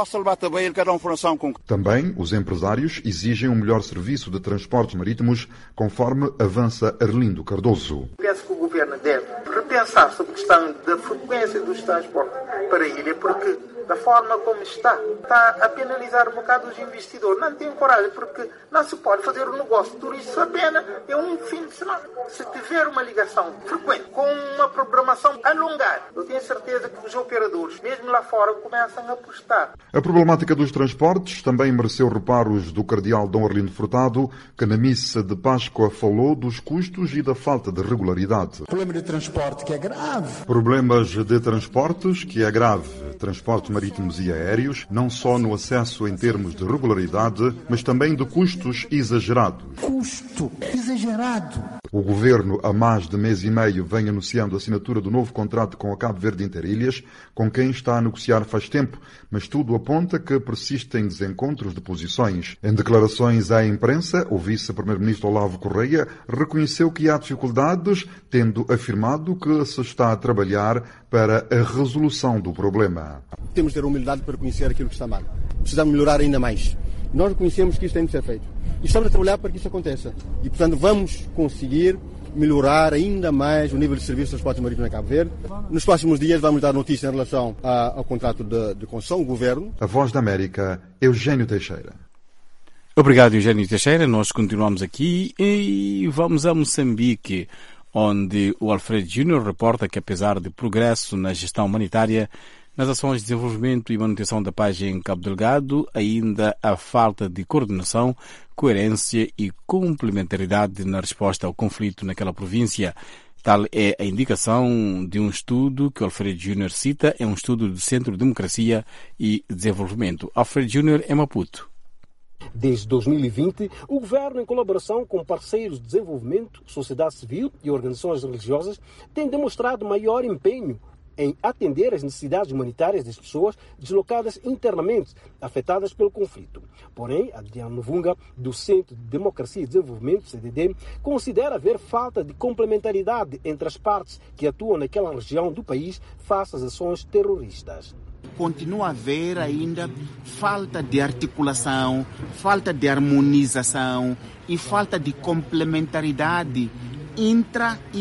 Também os empresários exigem um melhor serviço de transportes marítimos, conforme avança Arlindo Cardoso. Penso que o governo deve repensar sobre a questão da frequência dos transportes para a ilha, porque da forma como está a penalizar um bocado os investidores. Não tem coragem, porque não se pode fazer um negócio turístico apenas em um fim de semana. Se tiver uma ligação frequente, com uma programação alongada, eu tenho certeza que os operadores, mesmo lá fora, começam a apostar. A problemática dos transportes também mereceu reparos do cardeal Dom Arlindo Furtado, que na missa de Páscoa falou dos custos e da falta de regularidade. Problema de transporte que é grave. Problemas de transportes que é grave. Transportes marítimos e aéreos, não só no acesso em termos de regularidade, mas também de custos exagerados. Custo exagerado. O governo, há mais de mês e meio, vem anunciando a assinatura do novo contrato com a Cabo Verde Interilhas, com quem está a negociar faz tempo, mas tudo aponta que persistem desencontros de posições. Em declarações à imprensa, o vice-primeiro-ministro Olavo Correia reconheceu que há dificuldades, tendo afirmado que se está a trabalhar para a resolução do problema. Temos de ter humildade para conhecer aquilo que está mal. Precisamos melhorar ainda mais. Nós reconhecemos que isto tem de ser feito. E estamos a trabalhar para que isso aconteça. E, portanto, vamos conseguir melhorar ainda mais o nível de serviço de transporte marítimo em Cabo Verde. Nos próximos dias vamos dar notícia em relação ao contrato de concessão, o governo. A Voz da América, Eugênio Teixeira. Obrigado, Eugênio Teixeira. Nós continuamos aqui e vamos a Moçambique, onde o Alfredo Júnior reporta que, apesar de progresso na gestão humanitária, nas ações de desenvolvimento e manutenção da paz em Cabo Delgado, ainda há falta de coordenação, coerência e complementaridade na resposta ao conflito naquela província. Tal é a indicação de um estudo que o Alfredo Júnior cita, é um estudo do Centro de Democracia e Desenvolvimento. Alfredo Júnior é Maputo. Desde 2020, o governo, em colaboração com parceiros de desenvolvimento, sociedade civil e organizações religiosas, tem demonstrado maior empenho em atender às necessidades humanitárias das pessoas deslocadas internamente, afetadas pelo conflito. Porém, Adriano Novunga, do Centro de Democracia e Desenvolvimento, CDD, considera haver falta de complementaridade entre as partes que atuam naquela região do país face às ações terroristas. Continua a haver ainda falta de articulação, falta de harmonização e falta de complementaridade intra- e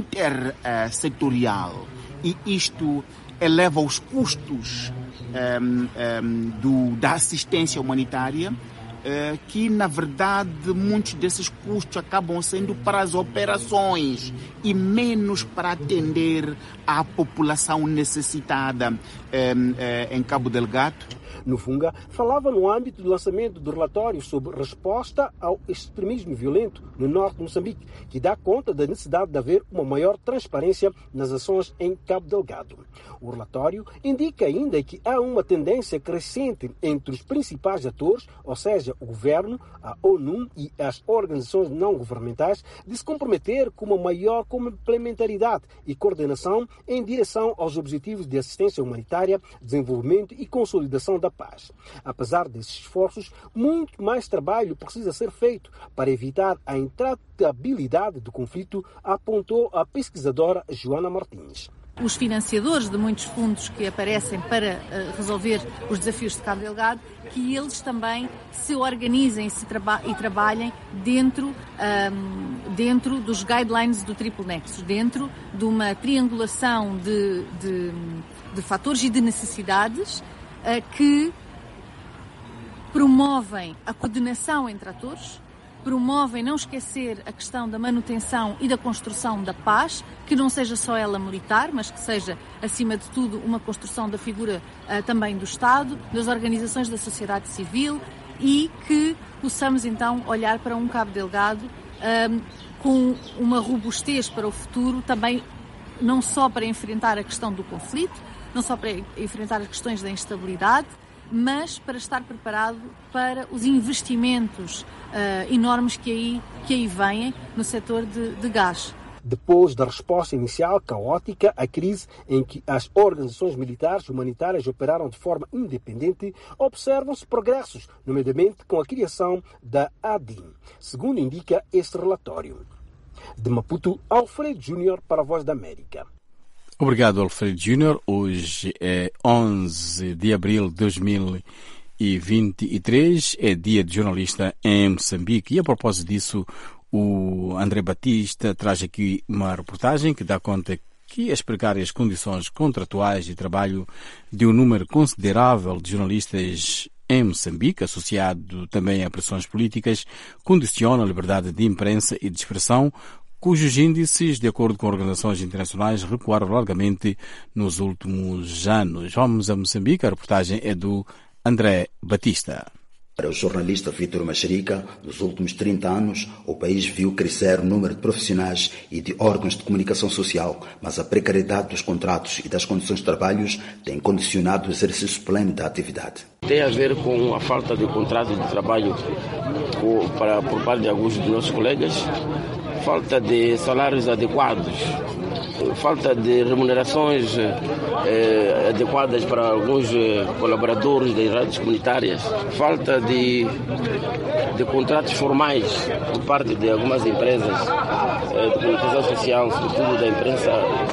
intersetorial. E isto eleva os custos da assistência humanitária, que, na verdade, muitos desses custos acabam sendo para as operações e menos para atender à população necessitada em Cabo Delgado. Novunga falava no âmbito do lançamento do relatório sobre resposta ao extremismo violento no norte de Moçambique, que dá conta da necessidade de haver uma maior transparência nas ações em Cabo Delgado. O relatório indica ainda que há uma tendência crescente entre os principais atores, ou seja, encoraja o governo, a ONU e as organizações não governamentais de se comprometer com uma maior complementaridade e coordenação em direção aos objetivos de assistência humanitária, desenvolvimento e consolidação da paz. Apesar desses esforços, muito mais trabalho precisa ser feito para evitar a intratabilidade do conflito, apontou a pesquisadora Joana Martins. Os financiadores de muitos fundos que aparecem para resolver os desafios de Cabo Delgado, que eles também se organizem e trabalhem dentro dos guidelines do Triplo Nexus, dentro de uma triangulação de fatores e de necessidades que promovem a coordenação entre atores, promovem não esquecer a questão da manutenção e da construção da paz, que não seja só ela militar, mas que seja, acima de tudo, uma construção da figura também do Estado, das organizações da sociedade civil, e que possamos então olhar para um Cabo Delgado com uma robustez para o futuro, também não só para enfrentar a questão do conflito, não só para enfrentar as questões da instabilidade, mas para estar preparado para os investimentos enormes que aí vêm no setor de gás. Depois da resposta inicial caótica à crise em que as organizações militares e humanitárias operaram de forma independente, observam-se progressos, nomeadamente com a criação da ADIM, segundo indica este relatório. De Maputo, Alfredo Júnior para a Voz da América. Obrigado, Alfredo Júnior. Hoje é 11 de abril de 2023, é dia de jornalista em Moçambique. E a propósito disso, o André Batista traz aqui uma reportagem que dá conta que as precárias condições contratuais de trabalho de um número considerável de jornalistas em Moçambique, associado também a pressões políticas, condiciona a liberdade de imprensa e de expressão, cujos índices, de acordo com organizações internacionais, recuaram largamente nos últimos anos. Vamos a Moçambique, a reportagem é do André Batista. Para o jornalista Vítor Macharica, nos últimos 30 anos, o país viu crescer o número de profissionais e de órgãos de comunicação social, mas a precariedade dos contratos e das condições de trabalho tem condicionado o exercício pleno da atividade. Tem a ver com a falta de contrato de trabalho por parte de alguns dos nossos colegas, falta de salários adequados, falta de remunerações adequadas para alguns colaboradores das rádios comunitárias, falta de contratos formais por parte de algumas empresas de comunicação social, sobretudo da imprensa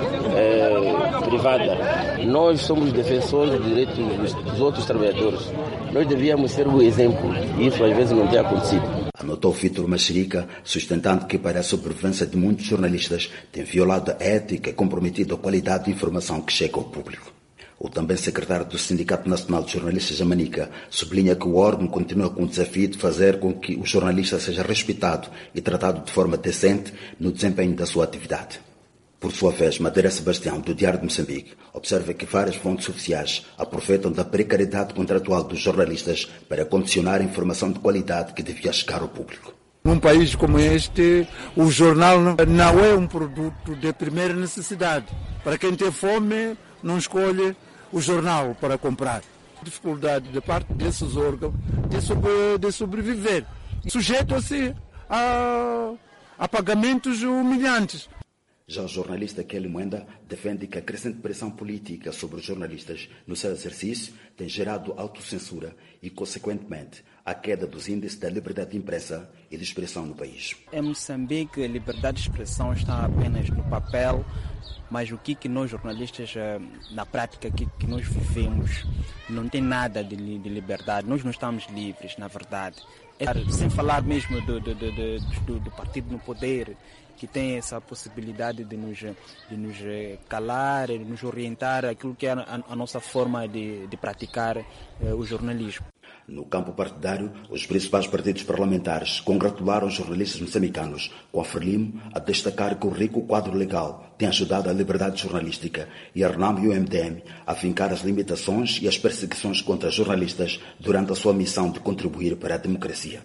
privada. Nós somos defensores dos direitos dos outros trabalhadores. Nós devíamos ser o exemplo e isso às vezes não tem acontecido. Anotou Vítor Macharica, sustentando que para a sobrevivência de muitos jornalistas tem violado a ética e comprometido a qualidade de informação que chega ao público. O também secretário do Sindicato Nacional de Jornalistas, Jamanica, sublinha que o órgão continua com o desafio de fazer com que o jornalista seja respeitado e tratado de forma decente no desempenho da sua atividade. Por sua vez, Madeira Sebastião, do Diário de Moçambique, observa que várias fontes oficiais aproveitam da precariedade contratual dos jornalistas para condicionar a informação de qualidade que devia chegar ao público. Num país como este, o jornal não é um produto de primeira necessidade. Para quem tem fome, não escolhe o jornal para comprar. Dificuldade de parte desses órgãos de sobreviver, sujeito-se a pagamentos humilhantes. Já o jornalista Kelly Mwenda defende que a crescente pressão política sobre os jornalistas no seu exercício tem gerado autocensura e, consequentemente, a queda dos índices da liberdade de imprensa e de expressão no país. Em Moçambique, a liberdade de expressão está apenas no papel, mas o que nós jornalistas, na prática, que nós vivemos, não tem nada de liberdade. Nós não estamos livres, na verdade. Sem falar mesmo do partido no poder, que tem essa possibilidade de nos calar, de nos orientar aquilo que é a nossa forma de praticar o jornalismo. No campo partidário, os principais partidos parlamentares congratularam os jornalistas moçambicanos, com a Frelimo a destacar que o rico quadro legal tem ajudado a liberdade jornalística e a RENAM e o MDM a afincar as limitações e as perseguições contra jornalistas durante a sua missão de contribuir para a democracia.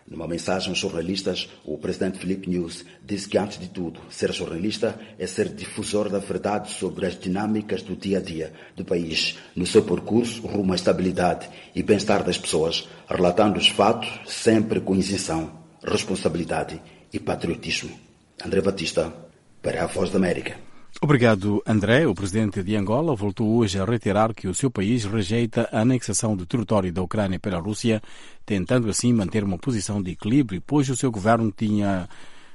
Numa mensagem aos jornalistas, o presidente Filipe Nyusi disse que, antes de tudo, ser jornalista é ser difusor da verdade sobre as dinâmicas do dia-a-dia do país, no seu percurso rumo à estabilidade e bem-estar das pessoas, relatando os fatos sempre com isenção, responsabilidade e patriotismo. André Batista, para a Voz da América. Obrigado, André. O presidente de Angola voltou hoje a reiterar que o seu país rejeita a anexação do território da Ucrânia pela Rússia, tentando assim manter uma posição de equilíbrio, pois o seu governo tinha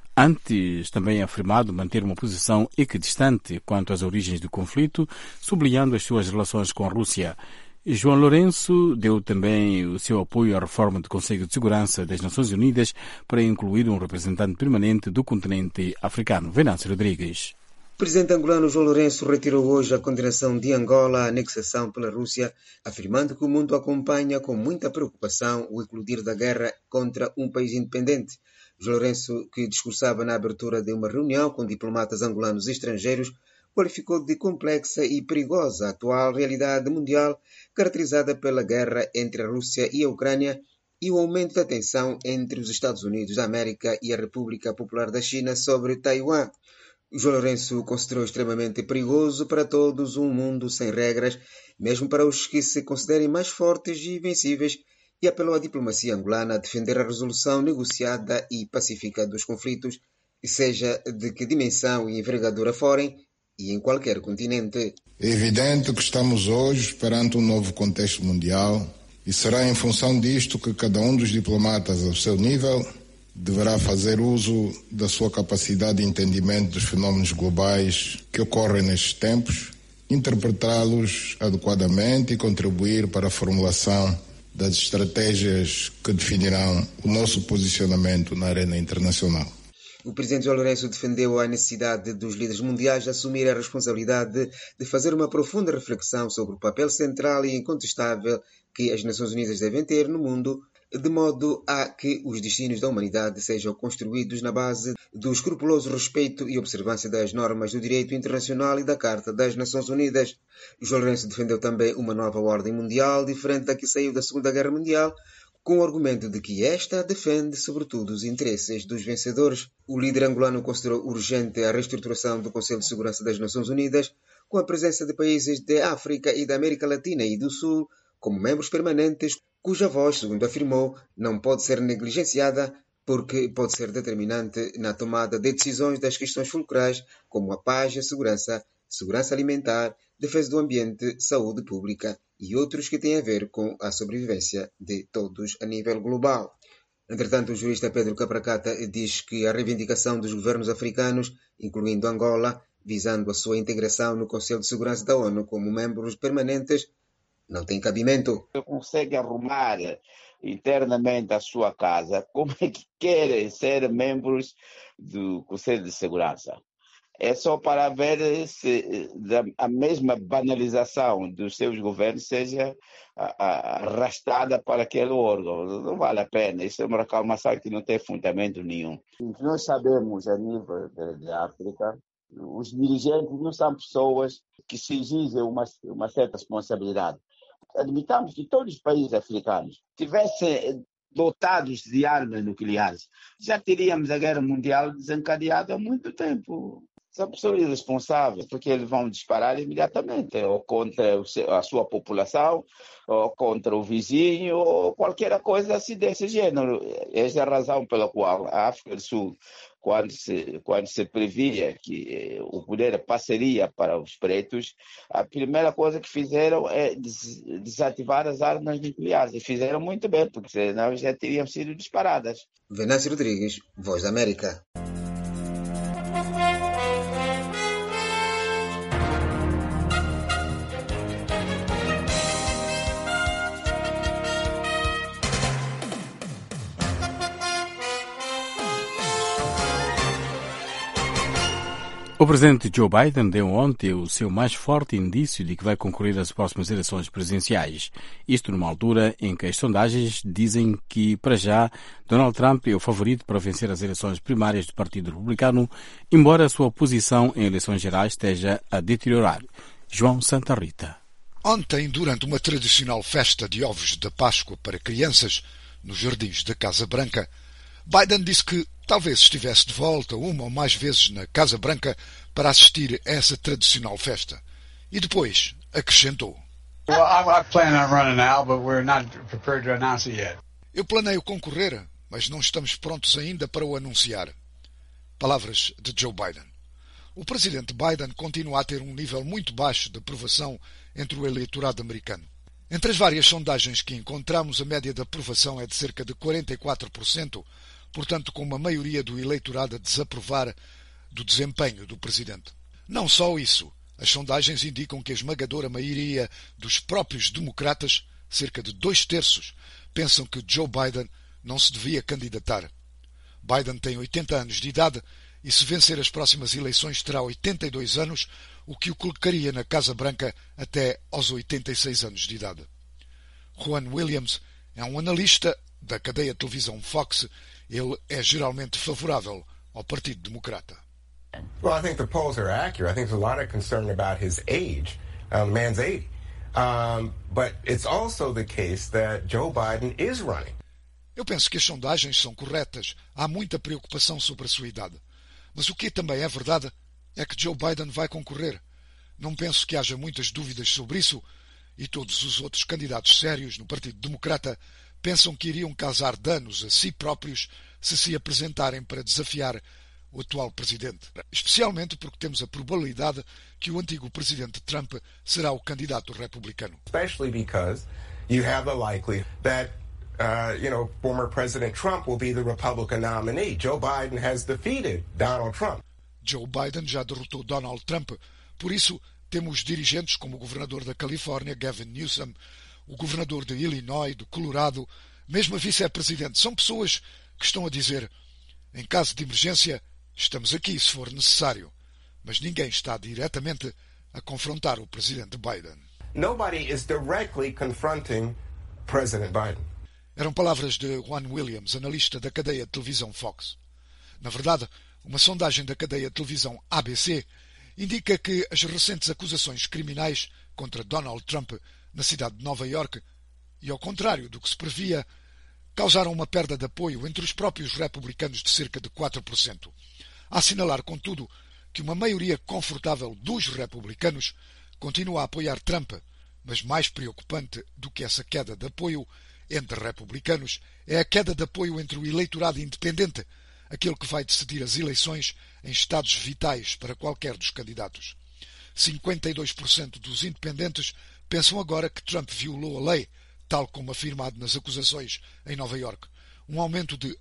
antes também afirmado manter uma posição equidistante quanto às origens do conflito, sublinhando as suas relações com a Rússia. João Lourenço deu também o seu apoio à reforma do Conselho de Segurança das Nações Unidas para incluir um representante permanente do continente africano. Venâncio Rodrigues. O presidente angolano João Lourenço retirou hoje a condenação de Angola à anexação pela Rússia, afirmando que o mundo acompanha com muita preocupação o eclodir da guerra contra um país independente. João Lourenço, que discursava na abertura de uma reunião com diplomatas angolanos e estrangeiros, qualificou de complexa e perigosa a atual realidade mundial caracterizada pela guerra entre a Rússia e a Ucrânia e o aumento da tensão entre os Estados Unidos da América e a República Popular da China sobre Taiwan. João Lourenço considerou extremamente perigoso para todos um mundo sem regras, mesmo para os que se considerem mais fortes e invencíveis, e apelou à diplomacia angolana a defender a resolução negociada e pacífica dos conflitos, seja de que dimensão e envergadura forem, e em qualquer continente. É evidente que estamos hoje perante um novo contexto mundial e será em função disto que cada um dos diplomatas ao seu nível deverá fazer uso da sua capacidade de entendimento dos fenómenos globais que ocorrem nestes tempos, interpretá-los adequadamente e contribuir para a formulação das estratégias que definirão o nosso posicionamento na arena internacional. O presidente João Lourenço defendeu a necessidade dos líderes mundiais de assumir a responsabilidade de fazer uma profunda reflexão sobre o papel central e incontestável que as Nações Unidas devem ter no mundo, de modo a que os destinos da humanidade sejam construídos na base do escrupuloso respeito e observância das normas do direito internacional e da Carta das Nações Unidas. João Lourenço defendeu também uma nova ordem mundial, diferente da que saiu da Segunda Guerra Mundial, com o argumento de que esta defende sobretudo os interesses dos vencedores. O líder angolano considerou urgente a reestruturação do Conselho de Segurança das Nações Unidas, com a presença de países da África e da América Latina e do Sul como membros permanentes, cuja voz, segundo afirmou, não pode ser negligenciada porque pode ser determinante na tomada de decisões das questões fulcrais como a paz e a segurança alimentar, defesa do ambiente, saúde pública e outros que têm a ver com a sobrevivência de todos a nível global. Entretanto, o jurista Pedro Capracata diz que a reivindicação dos governos africanos, incluindo Angola, visando a sua integração no Conselho de Segurança da ONU como membros permanentes, não tem cabimento. Consegue arrumar internamente a sua casa, como é que querem ser membros do Conselho de Segurança? É só para ver se a mesma banalização dos seus governos seja arrastada para aquele órgão. Não vale a pena. Isso é uma reclamação que não tem fundamento nenhum. Nós sabemos, a nível da África, os dirigentes não são pessoas que se exigem uma certa responsabilidade. Admitamos que todos os países africanos tivessem dotados de armas nucleares, já teríamos a guerra mundial desencadeada há muito tempo. São pessoas irresponsáveis, porque eles vão disparar imediatamente, ou contra a sua população, ou contra o vizinho, ou qualquer coisa assim desse gênero. Essa é a razão pela qual a África do Sul, quando se previa que o poder passaria para os pretos, a primeira coisa que fizeram é desativar as armas nucleares. E fizeram muito bem, porque senão já teriam sido disparadas. Venâncio Rodrigues, Voz da América. O presidente Joe Biden deu ontem o seu mais forte indício de que vai concorrer às próximas eleições presidenciais. Isto numa altura em que as sondagens dizem que, para já, Donald Trump é o favorito para vencer as eleições primárias do Partido Republicano, embora a sua posição em eleições gerais esteja a deteriorar. João Santa Rita. Ontem, durante uma tradicional festa de ovos de Páscoa para crianças nos jardins da Casa Branca, Biden disse que talvez estivesse de volta uma ou mais vezes na Casa Branca para assistir a essa tradicional festa. E depois acrescentou: Eu planeio concorrer, mas não estamos prontos ainda para o anunciar. Palavras de Joe Biden. O presidente Biden continua a ter um nível muito baixo de aprovação entre o eleitorado americano. Entre as várias sondagens que encontramos, a média de aprovação é de cerca de 44%, portanto com uma maioria do eleitorado a desaprovar do desempenho do presidente. Não só isso, as sondagens indicam que a esmagadora maioria dos próprios democratas, cerca de 2/3, pensam que Joe Biden não se devia candidatar. Biden tem 80 anos de idade e, se vencer as próximas eleições, terá 82 anos, o que o colocaria na Casa Branca até aos 86 anos de idade. Juan Williams é um analista da cadeia de televisão Fox. Ele é geralmente favorável ao Partido Democrata. Well, I think the polls are accurate. I think there's a lot of concern about his age. The man's 80. But it's also the case that Joe Biden is running. Eu penso que as sondagens são corretas. Há muita preocupação sobre a sua idade. Mas o que também é verdade é que Joe Biden vai concorrer. Não penso que haja muitas dúvidas sobre isso, e todos os outros candidatos sérios no Partido Democrata pensam que iriam causar danos a si próprios se apresentarem para desafiar o atual presidente. Especialmente porque temos a probabilidade que o antigo presidente Trump será o candidato republicano. Especially because you have the likelihood that former President Trump will be the Republican nominee. Joe Biden has defeated Donald Trump. Joe Biden já derrotou Donald Trump. Por isso, temos dirigentes como o governador da Califórnia, Gavin Newsom, o governador de Illinois, do Colorado, mesmo a vice-presidente. São pessoas que estão a dizer: em caso de emergência, estamos aqui se for necessário. Mas ninguém está diretamente a confrontar o presidente Biden. Nobody is directly confronting President Biden. Eram palavras de Juan Williams, analista da cadeia de televisão Fox. Na verdade, uma sondagem da cadeia de televisão ABC indica que as recentes acusações criminais contra Donald Trump na cidade de Nova Iorque, e ao contrário do que se previa, causaram uma perda de apoio entre os próprios republicanos de cerca de 4%. A assinalar, contudo, que uma maioria confortável dos republicanos continua a apoiar Trump, mas mais preocupante do que essa queda de apoio entre republicanos é a queda de apoio entre o eleitorado independente, aquele que vai decidir as eleições em estados vitais para qualquer dos candidatos. 52% dos independentes pensam agora que Trump violou a lei, tal como afirmado nas acusações em Nova Iorque, um aumento de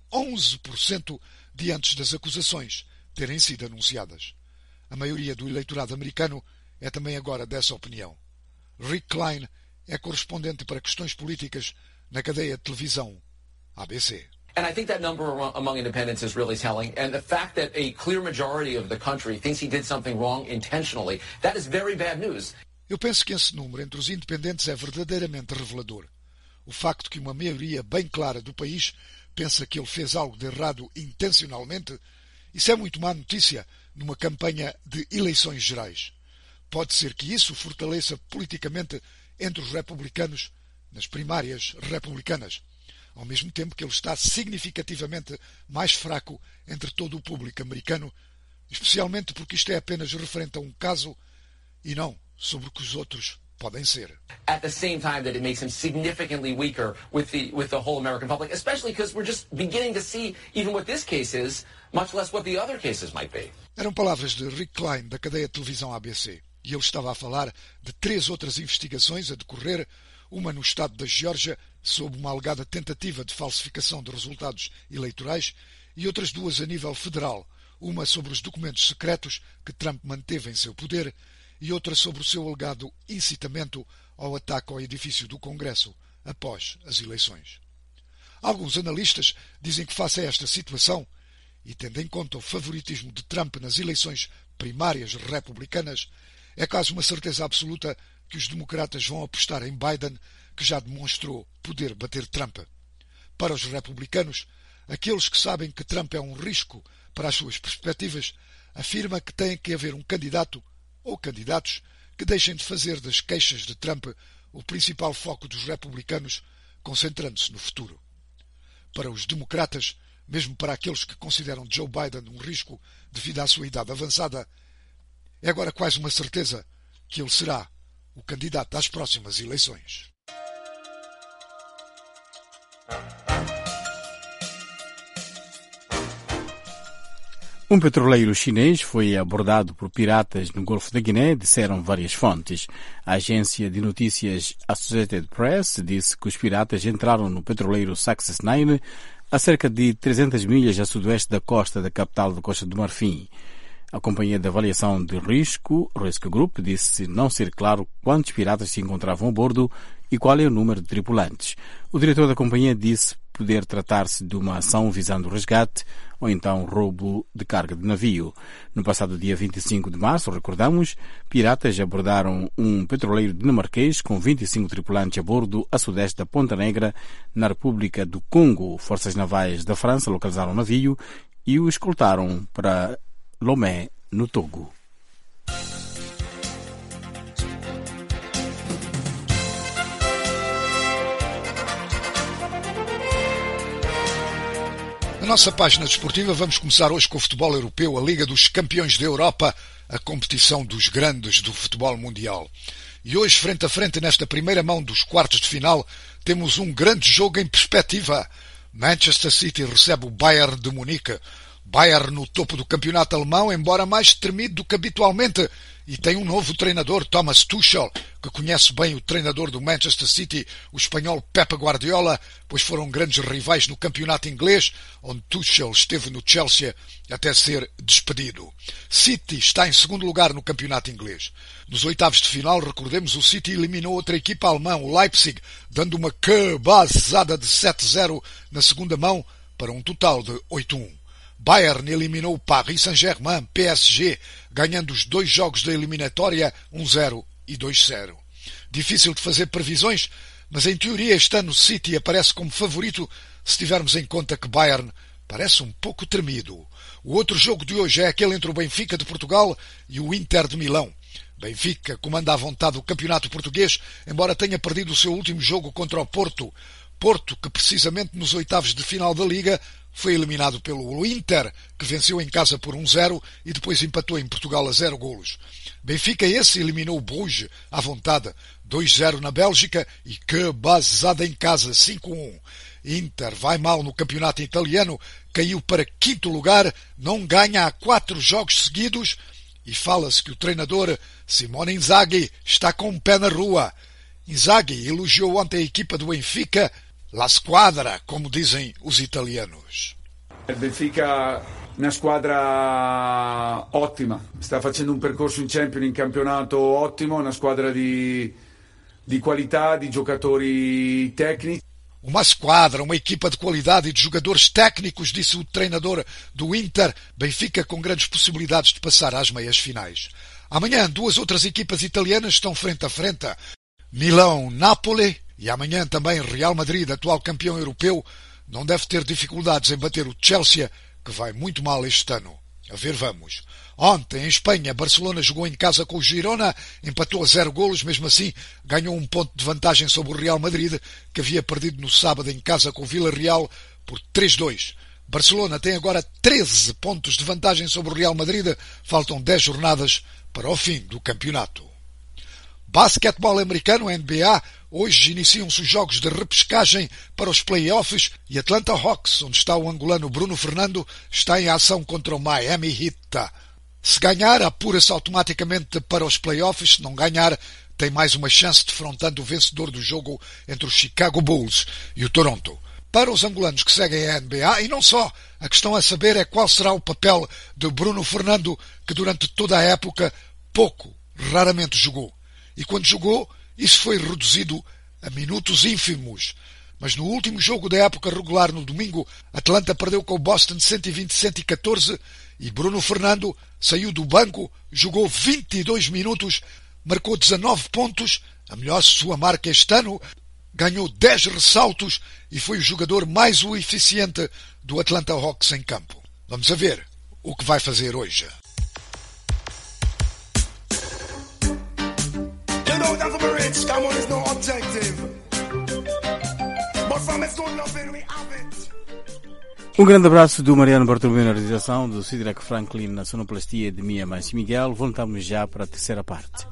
11% de antes das acusações terem sido anunciadas. A maioria do eleitorado americano é também agora dessa opinião. Rick Klein é correspondente para questões políticas na cadeia de televisão ABC. And I think that number among independents is really telling. And the fact that a clear majority of the country thinks he did something wrong intentionally, that is very bad news. Eu penso que esse número entre os independentes é verdadeiramente revelador. O facto que uma maioria bem clara do país pensa que ele fez algo de errado intencionalmente, isso é muito má notícia numa campanha de eleições gerais. Pode ser que isso fortaleça politicamente entre os republicanos nas primárias republicanas, ao mesmo tempo que ele está significativamente mais fraco entre todo o público americano, especialmente porque isto é apenas referente a um caso e não sobre o que os outros podem ser. At the same time that it makes him significantly weaker with the whole American public, especially because we're just beginning to see even what this case is, much less what the other cases might be. Eram palavras de Rick Klein, da cadeia de televisão ABC, e ele estava a falar de 3 outras investigações a decorrer, uma no estado da Geórgia, sob uma alegada tentativa de falsificação de resultados eleitorais, e outras 2 a nível federal, uma sobre os documentos secretos que Trump manteve em seu poder e outra sobre o seu alegado incitamento ao ataque ao edifício do Congresso após as eleições. Alguns analistas dizem que, face a esta situação, e tendo em conta o favoritismo de Trump nas eleições primárias republicanas, é quase uma certeza absoluta que os democratas vão apostar em Biden, que já demonstrou poder bater Trump. Para os republicanos, aqueles que sabem que Trump é um risco para as suas perspectivas, afirma que tem que haver um candidato ou candidatos que deixem de fazer das queixas de Trump o principal foco dos republicanos, concentrando-se no futuro. Para os democratas, mesmo para aqueles que consideram Joe Biden um risco devido à sua idade avançada, é agora quase uma certeza que ele será o candidato às próximas eleições. Um petroleiro chinês foi abordado por piratas no Golfo da Guiné, disseram várias fontes. A agência de notícias Associated Press disse que os piratas entraram no petroleiro Success 9 a cerca de 300 milhas a sudoeste da costa da capital da Costa do Marfim. A companhia de avaliação de risco, Risk Group, disse não ser claro quantos piratas se encontravam a bordo e qual é o número de tripulantes. O diretor da companhia disse poder tratar-se de uma ação visando resgate ou então roubo de carga de navio. No passado dia 25 de março, recordamos, piratas abordaram um petroleiro dinamarquês com 25 tripulantes a bordo a sudeste da Ponta Negra, na República do Congo. Forças navais da França localizaram o navio e o escoltaram para Lomé, no Togo. Na nossa página desportiva vamos começar hoje com o futebol europeu, a Liga dos Campeões da Europa, a competição dos grandes do futebol mundial. E hoje, frente a frente, nesta primeira mão dos quartos de final, temos um grande jogo em perspectiva. Manchester City recebe o Bayern de Munique. Bayern no topo do campeonato alemão, embora mais tremido do que habitualmente, e tem um novo treinador, Thomas Tuchel, que conhece bem o treinador do Manchester City, o espanhol Pep Guardiola, pois foram grandes rivais no campeonato inglês, onde Tuchel esteve no Chelsea até ser despedido. City está em segundo lugar no campeonato inglês. Nos oitavos de final, recordemos, o City eliminou outra equipa alemã, o Leipzig, dando uma cabazada de 7-0 na segunda mão, para um total de 8-1. Bayern eliminou o Paris Saint-Germain, PSG, ganhando os 2 jogos da eliminatória 1-0 e 2-0. Difícil de fazer previsões, mas em teoria este ano o City aparece como favorito se tivermos em conta que Bayern parece um pouco tremido. O outro jogo de hoje é aquele entre o Benfica de Portugal e o Inter de Milão. Benfica comanda à vontade o campeonato português, embora tenha perdido o seu último jogo contra o Porto. Porto, que precisamente nos oitavos de final da Liga foi eliminado pelo Inter, que venceu em casa por 1-0 e depois empatou em Portugal a 0 golos. Benfica esse eliminou o Bruges à vontade, 2-0 na Bélgica e cabazada em casa, 5-1. Inter vai mal no campeonato italiano, caiu para 5º lugar, não ganha há 4 jogos seguidos e fala-se que o treinador Simone Inzaghi está com o pé na rua. Inzaghi elogiou ontem a equipa do Benfica, la squadra, como dizem os italianos. Il Benfica una squadra ottima, sta facendo un percorso in Champions, in campionato ottimo, una squadra di qualità, di giocatori tecnici. Uma squadra, uma equipa de qualidade e de jogadores técnicos, disse o treinador do Inter. Benfica com grandes possibilidades de passar às meias finais. Amanhã 2 outras equipas italianas estão frente a frente. Milão-Nápoles e amanhã também Real Madrid, atual campeão europeu, não deve ter dificuldades em bater o Chelsea, que vai muito mal este ano. A ver, vamos. Ontem, em Espanha, Barcelona jogou em casa com o Girona, empatou a 0 golos, mesmo assim ganhou 1 ponto de vantagem sobre o Real Madrid, que havia perdido no sábado em casa com o Villarreal por 3-2. Barcelona tem agora 13 pontos de vantagem sobre o Real Madrid, faltam 10 jornadas para o fim do campeonato. Basquetebol americano, NBA, hoje iniciam-se os jogos de repescagem para os play-offs e Atlanta Hawks, onde está o angolano Bruno Fernando, está em ação contra o Miami Heat. Se ganhar, apura-se automaticamente para os play-offs. Se não ganhar, tem mais uma chance defrontando o vencedor do jogo entre os Chicago Bulls e o Toronto. Para os angolanos que seguem a NBA, e não só, a questão a saber é qual será o papel de Bruno Fernando, que durante toda a época raramente jogou. E quando jogou, isso foi reduzido a minutos ínfimos. Mas no último jogo da época regular, no domingo, Atlanta perdeu com o Boston 120-114 e Bruno Fernando saiu do banco, jogou 22 minutos, marcou 19 pontos, a melhor sua marca este ano, ganhou 10 ressaltos e foi o jogador mais eficiente do Atlanta Hawks em campo. Vamos a ver o que vai fazer hoje. Um grande abraço do Mariano Bartolomeu na realização, do Sidrak Franklin na sonoplastia de Mia Márcio Miguel. Voltamos já para a terceira parte.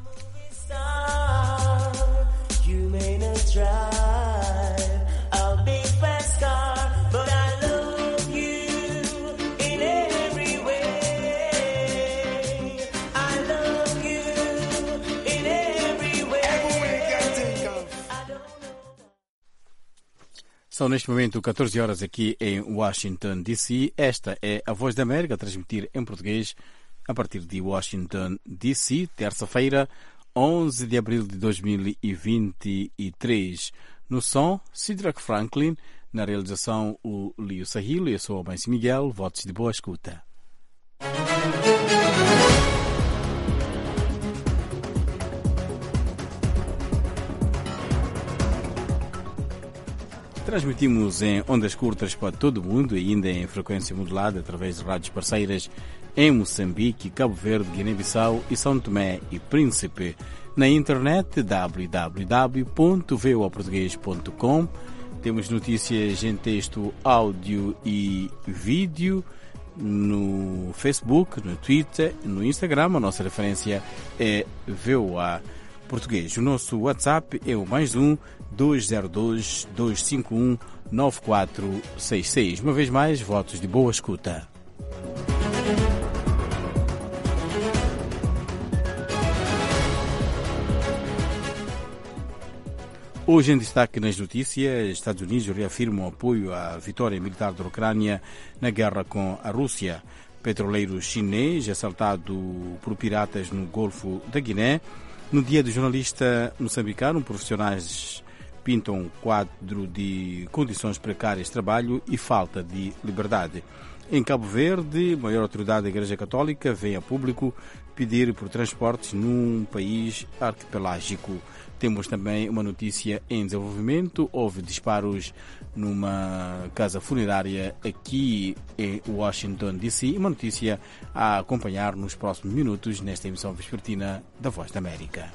São neste momento 14 horas aqui em Washington, D.C. Esta é a Voz da América, a transmitir em português a partir de Washington, D.C. Terça-feira, 11 de abril de 2023. No som, Sidrak Franklin. Na realização, o Lio Sahilo. Eu sou o Márcio Miguel. Votos de boa escuta. Transmitimos em ondas curtas para todo o mundo e ainda em frequência modulada através de rádios parceiras em Moçambique, Cabo Verde, Guiné-Bissau e São Tomé e Príncipe. Na internet www.voaportugues.com. Temos notícias em texto, áudio e vídeo no Facebook, no Twitter, no Instagram. A nossa referência é VOA Português. O nosso WhatsApp é o +1 202 251 9466. Uma vez mais, votos de boa escuta. Hoje em destaque nas notícias, Estados Unidos reafirmam apoio à vitória militar da Ucrânia na guerra com a Rússia. Petroleiro chinês assaltado por piratas no Golfo da Guiné. No dia do jornalista moçambicano, profissionais pintam um quadro de condições precárias de trabalho e falta de liberdade. Em Cabo Verde, a maior autoridade da Igreja Católica vem a público pedir por transportes num país arquipelágico. Temos também uma notícia em desenvolvimento. Houve disparos numa casa funerária aqui em Washington, D.C. E uma notícia a acompanhar nos próximos minutos nesta emissão vespertina da Voz da América.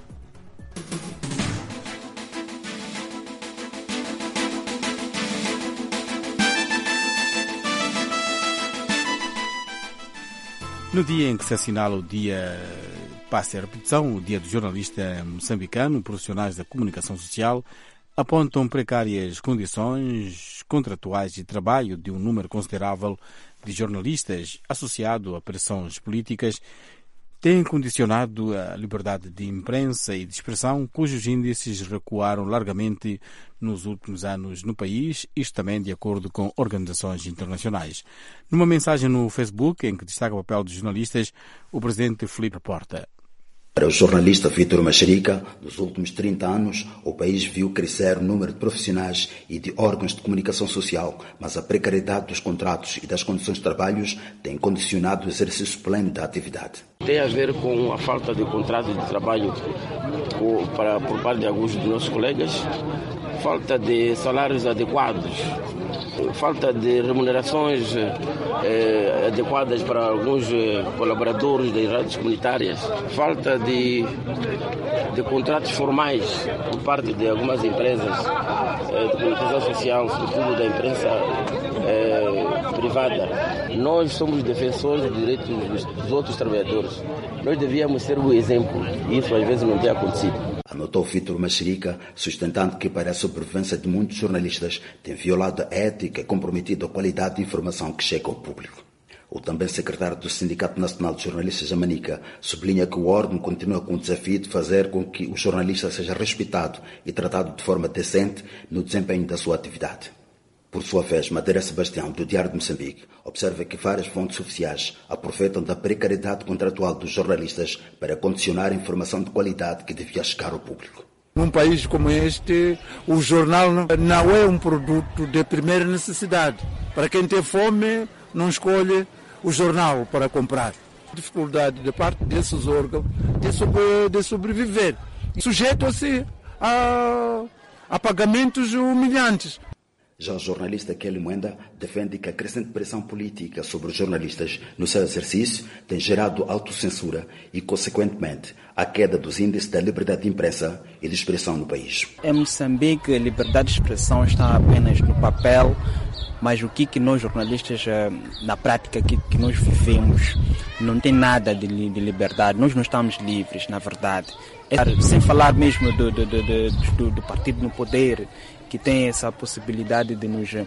No dia em que se assinala o dia, passa a repetição, o dia do jornalista moçambicano, profissionais da comunicação social apontam precárias condições contratuais de trabalho de um número considerável de jornalistas associado a pressões políticas, tem condicionado a liberdade de imprensa e de expressão, cujos índices recuaram largamente nos últimos anos no país, isto também de acordo com organizações internacionais. Numa mensagem no Facebook, em que destaca o papel dos jornalistas, o presidente Filipe reporta: Para o jornalista Vítor Macharica, nos últimos 30 anos, o país viu crescer o número de profissionais e de órgãos de comunicação social, mas a precariedade dos contratos e das condições de trabalho tem condicionado o exercício pleno da atividade. Tem a ver com a falta de contrato de trabalho por parte de alguns dos nossos colegas, falta de salários adequados, falta de remunerações adequadas para alguns colaboradores das rádios comunitárias, falta de contratos formais por parte de algumas empresas de comunicação social, sobretudo da imprensa privada. Nós somos defensores dos direitos dos outros trabalhadores. Nós devíamos ser o exemplo e isso às vezes não tem acontecido. Anotou Vítor Macharica, sustentando que para a sobrevivência de muitos jornalistas tem violado a ética e comprometido a qualidade de informação que chega ao público. O também secretário do Sindicato Nacional de Jornalistas de Manica sublinha que o órgão continua com o desafio de fazer com que o jornalista seja respeitado e tratado de forma decente no desempenho da sua atividade. Por sua vez, Madeira Sebastião, do Diário de Moçambique, observa que várias fontes oficiais aproveitam da precariedade contratual dos jornalistas para condicionar a informação de qualidade que devia chegar ao público. Num país como este, o jornal não é um produto de primeira necessidade. Para quem tem fome, não escolhe o jornal para comprar. Dificuldade de parte desses órgãos de sobreviver. Sujeito-se a pagamentos humilhantes. Já o jornalista Kelly Mwenda defende que a crescente pressão política sobre os jornalistas no seu exercício tem gerado autocensura e, consequentemente, a queda dos índices da liberdade de imprensa e de expressão no país. Em Moçambique, a liberdade de expressão está apenas no papel, mas o que nós jornalistas, na prática, que nós vivemos, não tem nada de liberdade. Nós não estamos livres, na verdade. Sem falar mesmo do partido no poder, que tem essa possibilidade de nos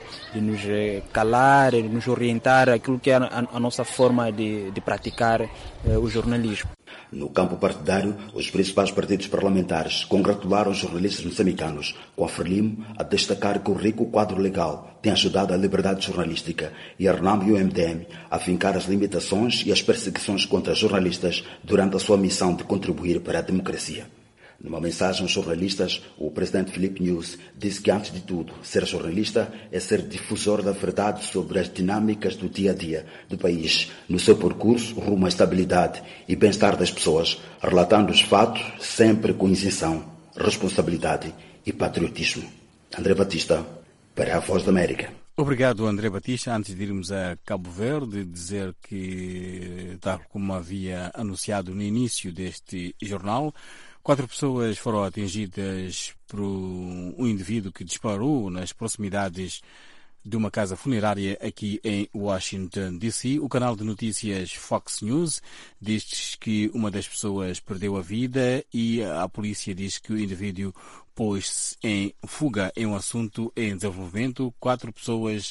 calar, de nos orientar aquilo que é a nossa forma de praticar o jornalismo. No campo partidário, os principais partidos parlamentares congratularam os jornalistas moçambicanos, com a Frelimo a destacar que o rico quadro legal tem ajudado a liberdade jornalística e a RENAM e o MDM a afincar as limitações e as perseguições contra jornalistas durante a sua missão de contribuir para a democracia. Numa mensagem aos jornalistas, o presidente Filipe Nyusi disse que, antes de tudo, ser jornalista é ser difusor da verdade sobre as dinâmicas do dia-a-dia do país, no seu percurso rumo à estabilidade e bem-estar das pessoas, relatando os fatos sempre com isenção, responsabilidade e patriotismo. André Batista, para a Voz da América. Obrigado, André Batista. Antes de irmos a Cabo Verde, dizer que, tal como havia anunciado no início deste jornal, 4 pessoas foram atingidas por um indivíduo que disparou nas proximidades de uma casa funerária aqui em Washington, D.C. O canal de notícias Fox News diz que uma das pessoas perdeu a vida e a polícia diz que o indivíduo pôs-se em fuga. É um assunto em desenvolvimento. 4 pessoas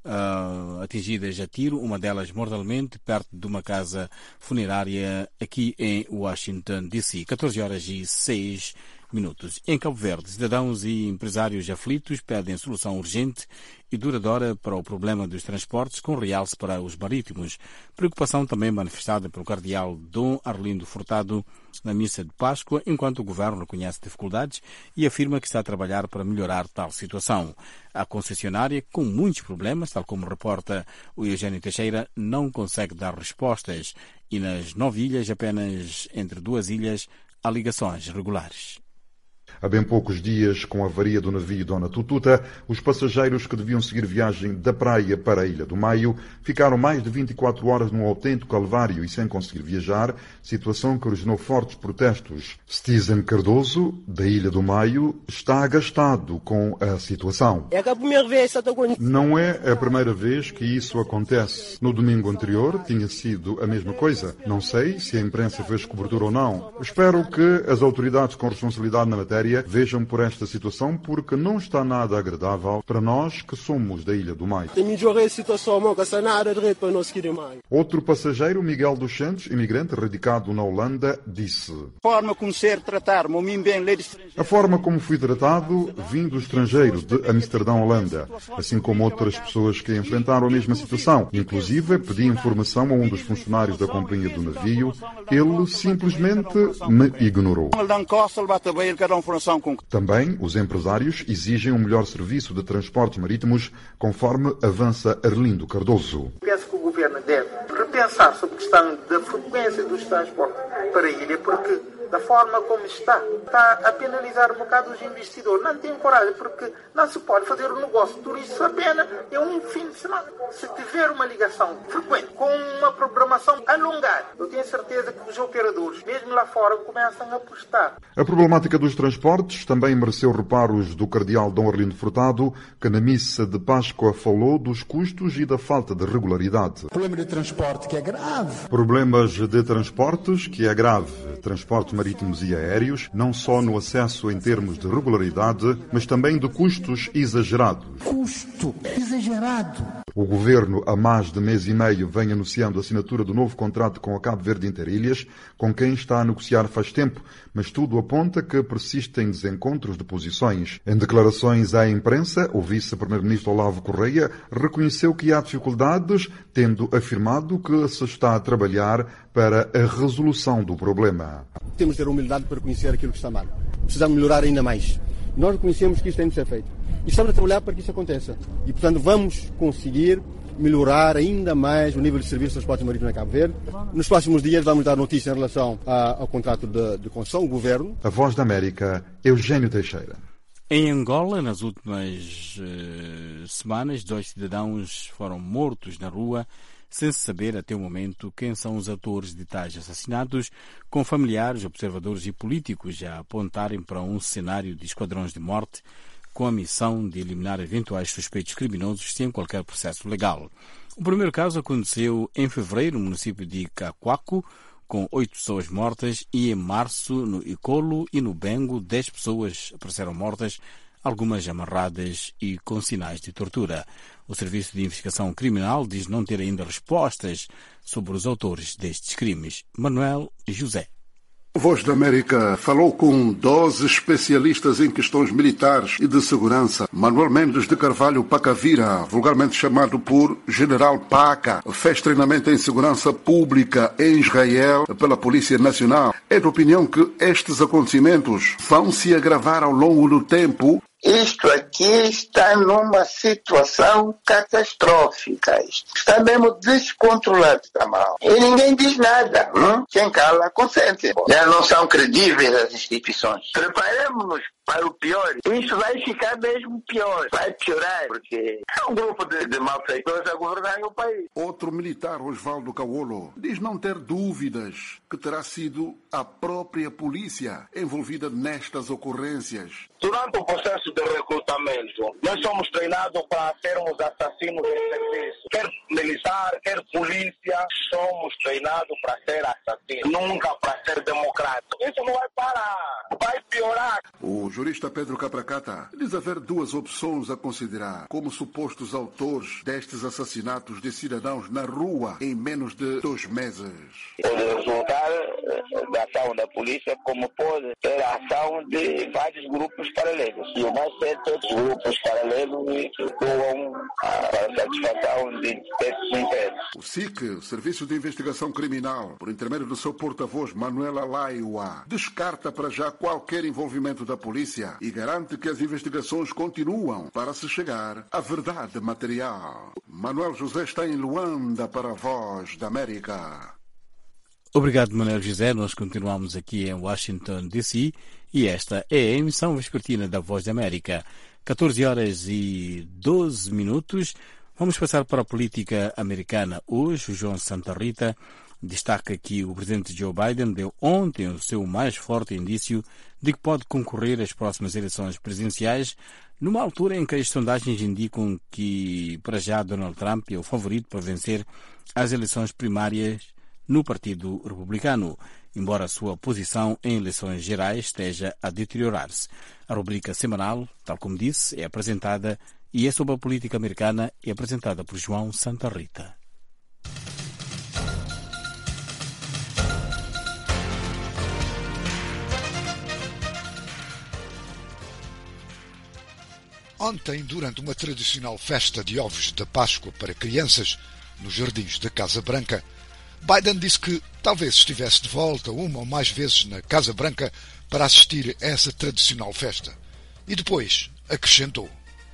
atingidas a tiro, uma delas mortalmente, perto de uma casa funerária aqui em Washington, D.C. 14h06. Em Cabo Verde, cidadãos e empresários aflitos pedem solução urgente e duradoura para o problema dos transportes, com realce para os marítimos. Preocupação também manifestada pelo cardeal Dom Arlindo Furtado na missa de Páscoa, enquanto o governo reconhece dificuldades e afirma que está a trabalhar para melhorar tal situação. A concessionária, com muitos problemas, tal como reporta o Eugênio Teixeira, não consegue dar respostas e nas 9 ilhas, apenas entre 2 ilhas, há ligações regulares. Há bem poucos dias, com a avaria do navio Dona Tututa, os passageiros que deviam seguir viagem da praia para a Ilha do Maio ficaram mais de 24 horas num autêntico calvário e sem conseguir viajar, situação que originou fortes protestos. Citizen Cardoso, da Ilha do Maio, está agastado com a situação. Não é a primeira vez que isso acontece. No domingo anterior tinha sido a mesma coisa. Não sei se a imprensa fez cobertura ou não. Espero que as autoridades com responsabilidade na matéria vejam por esta situação, porque não está nada agradável para nós que somos da Ilha do Maio. Outro passageiro, Miguel dos Santos, imigrante radicado na Holanda, disse: a forma como fui tratado vim do estrangeiro, de Amsterdão, Holanda, assim como outras pessoas que enfrentaram a mesma situação. Inclusive, pedi informação a um dos funcionários da companhia do navio. Ele simplesmente me ignorou. Também os empresários exigem um melhor serviço de transportes marítimos, conforme avança Arlindo Cardoso. Penso que o governo deve repensar sobre a questão da frequência dos transportes para a ilha, porque da forma como está a penalizar um bocado os investidores. Não tem coragem, porque não se pode fazer um negócio turístico apenas em um fim de semana. Se tiver uma ligação frequente, com uma programação alongada, eu tenho certeza que os operadores, mesmo lá fora, começam a apostar. A problemática dos transportes também mereceu reparos do cardeal Dom Arlindo Furtado, que na missa de Páscoa falou dos custos e da falta de regularidade. Problema de transporte que é grave. Problemas de transportes que é grave. Transportes marítimos e aéreos, não só no acesso em termos de regularidade, mas também de custos exagerados. Custo exagerado. O governo, há mais de mês e meio, vem anunciando a assinatura do novo contrato com a Cabo Verde Interilhas, com quem está a negociar faz tempo, mas tudo aponta que persistem desencontros de posições. Em declarações à imprensa, o vice-primeiro-ministro Olavo Correia reconheceu que há dificuldades, tendo afirmado que se está a trabalhar para a resolução do problema. Temos de ter humildade para reconhecer aquilo que está mal. Precisamos melhorar ainda mais. Nós reconhecemos que isto tem de ser feito. E estamos a trabalhar para que isso aconteça. E, portanto, vamos conseguir melhorar ainda mais o nível de serviço de transporte marítimo na Cabo Verde. Nos próximos dias vamos dar notícia em relação ao contrato de concessão, o governo. A Voz da América, Eugênio Teixeira. Em Angola, nas últimas semanas, 2 cidadãos foram mortos na rua, sem se saber até o momento quem são os autores de tais assassinatos, com familiares, observadores e políticos a apontarem para um cenário de esquadrões de morte com a missão de eliminar eventuais suspeitos criminosos sem qualquer processo legal. O primeiro caso aconteceu em fevereiro no município de Cacoaco, com 8 pessoas mortas, e em março no Icolo e no Bengo 10 pessoas apareceram mortas, algumas amarradas e com sinais de tortura. O Serviço de Investigação Criminal diz não ter ainda respostas sobre os autores destes crimes. Manuel José. Voz da América falou com 12 especialistas em questões militares e de segurança. Manuel Mendes de Carvalho Pacavira, vulgarmente chamado por General Paca, fez treinamento em segurança pública em Israel pela Polícia Nacional. É de opinião que estes acontecimentos vão se agravar ao longo do tempo. Isto aqui está numa situação catastrófica. Está mesmo descontrolado, está mal. E ninguém diz nada. Quem cala, consente. Já não são credíveis as instituições. Preparemos-nos para o pior. Isso vai ficar mesmo pior. Vai piorar, porque é um grupo de malfeitores a governar o país. Outro militar, Osvaldo Cauolo, diz não ter dúvidas que terá sido a própria polícia envolvida nestas ocorrências. Durante o processo de recrutamento, nós somos treinados para sermos assassinos em serviço. Quer militar, quer polícia, somos treinados para ser assassinos, nunca para ser democráticos. Isso não vai parar, vai piorar. O jurista Pedro Capracata diz haver 2 opções a considerar como supostos autores destes assassinatos de cidadãos na rua em menos de 2 meses. Pode resultar da ação da polícia, como pode ter a ação de vários grupos paralelos. E o mais certo é que grupos paralelos que atuam para a satisfação de esses interesses. O SIC, o Serviço de Investigação Criminal, por intermédio do seu porta-voz Manuela Laiua, descarta para já qualquer envolvimento da polícia e garante que as investigações continuam para se chegar à verdade material. Manuel José está em Luanda para a Voz da América. Obrigado, Manuel José. Nós continuamos aqui em Washington, D.C. e esta é a emissão vespertina da Voz da América. 14h12. Vamos passar para a política americana. Hoje, o João Santa Rita destaca que o presidente Joe Biden deu ontem o seu mais forte indício de que pode concorrer às próximas eleições presidenciais, numa altura em que as sondagens indicam que, para já, Donald Trump é o favorito para vencer as eleições primárias no Partido Republicano, embora a sua posição em eleições gerais esteja a deteriorar-se. A rubrica semanal, tal como disse, é apresentada e é sobre a política americana, é apresentada por João Santa Rita. Ontem, durante uma tradicional festa de ovos da Páscoa para crianças nos jardins da Casa Branca, Biden disse que talvez estivesse de volta uma ou mais vezes na Casa Branca para assistir a essa tradicional festa. E depois acrescentou: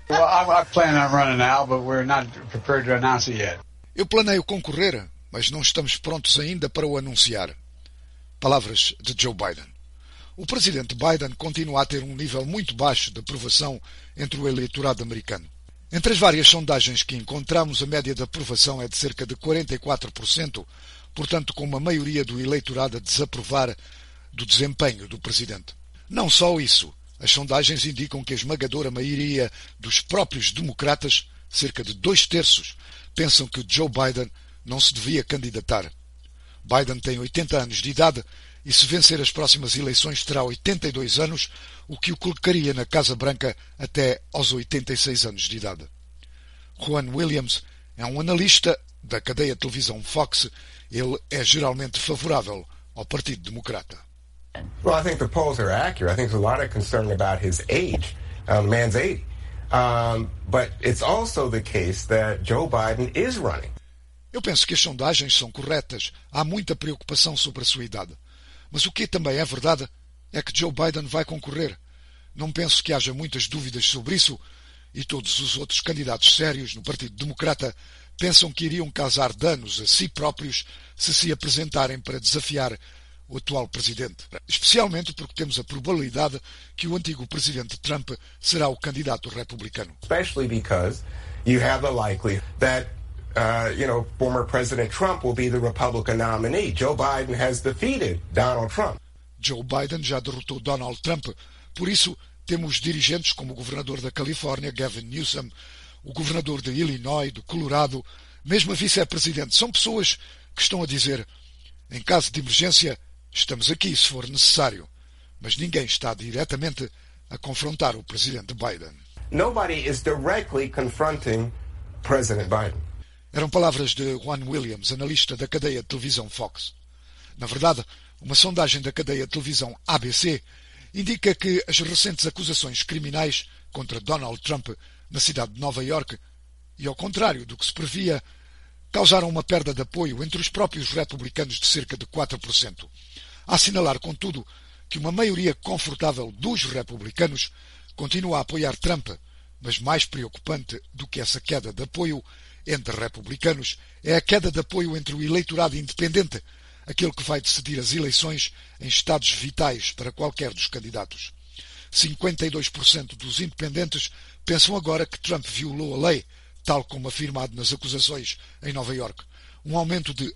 Eu planeio concorrer, mas não estamos prontos ainda para o anunciar. Palavras de Joe Biden. O presidente Biden continua a ter um nível muito baixo de aprovação entre o eleitorado americano. Entre as várias sondagens que encontramos, a média de aprovação é de cerca de 44%, portanto com uma maioria do eleitorado a desaprovar do desempenho do presidente. Não só isso, as sondagens indicam que a esmagadora maioria dos próprios democratas, cerca de 2/3, pensam que Joe Biden não se devia candidatar. Biden tem 80 anos de idade e, se vencer as próximas eleições, terá 82 anos, o que o colocaria na Casa Branca até aos 86 anos de idade. Juan Williams é um analista da cadeia de televisão Fox. Ele é geralmente favorável ao Partido Democrata. Well, I think the polls are accurate. I think there's a lot of concern about his age. The man's 80. But it's also the case that Joe Biden is running. Eu penso que as sondagens são corretas. Há muita preocupação sobre a sua idade. Mas o que também é verdade é que Joe Biden vai concorrer. Não penso que haja muitas dúvidas sobre isso, e todos os outros candidatos sérios no Partido Democrata pensam que iriam causar danos a si próprios se apresentarem para desafiar o atual presidente, especialmente porque temos a probabilidade que o antigo presidente Trump será o candidato republicano. Especially because you have the likelihood that former President Trump will be the Republican nominee. Joe Biden has defeated Donald Trump. Joe Biden já derrotou Donald Trump, por isso temos dirigentes como o governador da Califórnia, Gavin Newsom, o governador de Illinois, do Colorado, mesmo a vice-presidente. São pessoas que estão a dizer, em caso de emergência, estamos aqui se for necessário. Mas ninguém está diretamente a confrontar o presidente Biden. Nobody is directly confronting President Biden. Eram palavras de Juan Williams, analista da cadeia de televisão Fox. Na verdade, uma sondagem da cadeia de televisão ABC indica que as recentes acusações criminais contra Donald Trump na cidade de Nova Iorque, e ao contrário do que se previa, causaram uma perda de apoio entre os próprios republicanos de cerca de 4%. A assinalar, contudo, que uma maioria confortável dos republicanos continua a apoiar Trump, mas mais preocupante do que essa queda de apoio entre republicanos é a queda de apoio entre o eleitorado independente, aquele que vai decidir as eleições em estados vitais para qualquer dos candidatos. 52% dos independentes pensam agora que Trump violou a lei, tal como afirmado nas acusações em Nova Iorque, um aumento de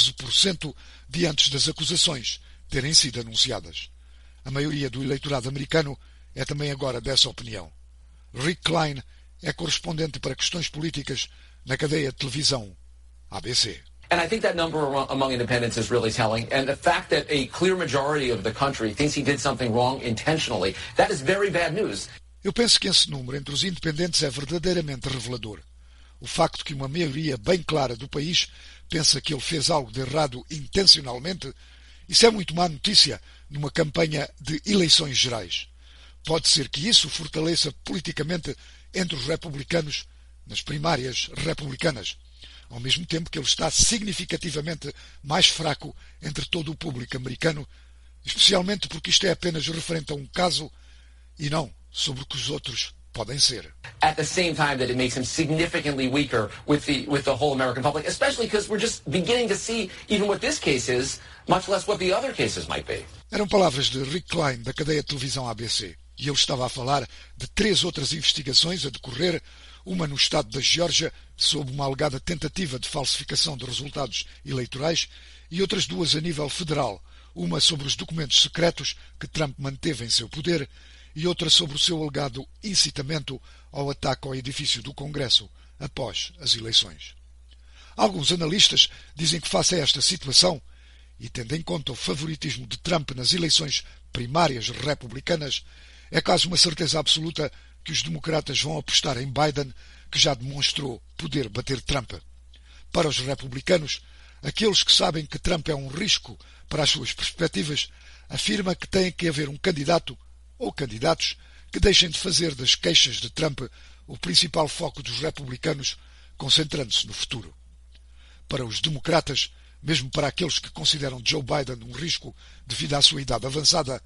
11% de antes das acusações terem sido anunciadas. A maioria do eleitorado americano é também agora dessa opinião. Rick Klein é correspondente para questões políticas na cadeia de televisão ABC. And I think that number among independents is really telling. And the fact that a clear majority of the country thinks he did something wrong intentionally, that is very bad news. Eu penso que esse número entre os independentes é verdadeiramente revelador. O facto que uma maioria bem clara do país pensa que ele fez algo de errado intencionalmente, isso é muito má notícia numa campanha de eleições gerais. Pode ser que isso fortaleça politicamente entre os republicanos nas primárias republicanas, ao mesmo tempo que ele está significativamente mais fraco entre todo o público americano, especialmente porque isto é apenas referente a um caso e não sobre o que os outros podem ser. At the same time that it makes him significantly weaker with the whole American public, especially because we're just beginning to see even what this case is, much less what the other cases might be. Eram palavras de Rick Klein, da cadeia de televisão ABC, e ele estava a falar de 3 outras investigações a decorrer, uma no estado da Geórgia, sob uma alegada tentativa de falsificação de resultados eleitorais, e outras 2 a nível federal, uma sobre os documentos secretos que Trump manteve em seu poder e outra sobre o seu alegado incitamento ao ataque ao edifício do Congresso após as eleições. Alguns analistas dizem que face a esta situação, e tendo em conta o favoritismo de Trump nas eleições primárias republicanas, é quase uma certeza absoluta que os democratas vão apostar em Biden, que já demonstrou poder bater Trump. Para os republicanos, aqueles que sabem que Trump é um risco para as suas perspectivas, afirma que tem que haver um candidato ou candidatos que deixem de fazer das queixas de Trump o principal foco dos republicanos, concentrando-se no futuro. Para os democratas, mesmo para aqueles que consideram Joe Biden um risco devido à sua idade avançada,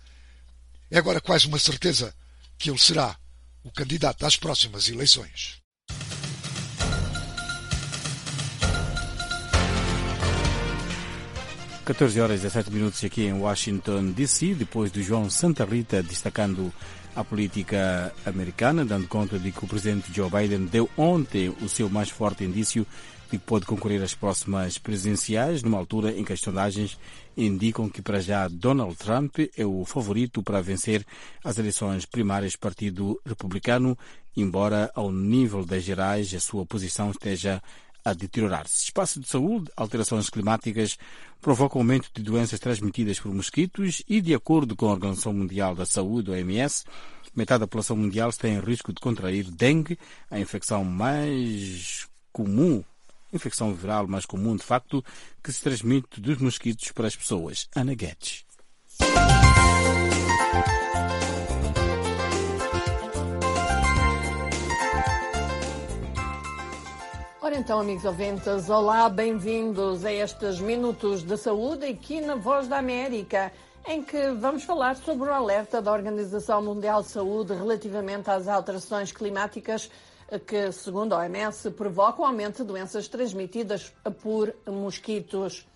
é agora quase uma certeza que ele será o candidato às próximas eleições. Às 14h17 aqui em Washington, D.C., depois de João Santa Rita destacando a política americana, dando conta de que o presidente Joe Biden deu ontem o seu mais forte indício de que pode concorrer às próximas presidenciais, numa altura em que as sondagens indicam que, para já, Donald Trump é o favorito para vencer as eleições primárias do Partido Republicano, embora, ao nível das gerais, a sua posição esteja a deteriorar-se. Espaço de saúde, alterações climáticas provocam aumento de doenças transmitidas por mosquitos e, de acordo com a Organização Mundial da Saúde, OMS, metade da população mundial está em risco de contrair dengue, a infecção viral mais comum, de facto, que se transmite dos mosquitos para as pessoas. Ana Guedes. Ora então, amigos ouvintes, olá, bem-vindos a estes Minutos de Saúde aqui na Voz da América, em que vamos falar sobre o alerta da Organização Mundial de Saúde relativamente às alterações climáticas que, segundo a OMS, provocam aumento de doenças transmitidas por mosquitos.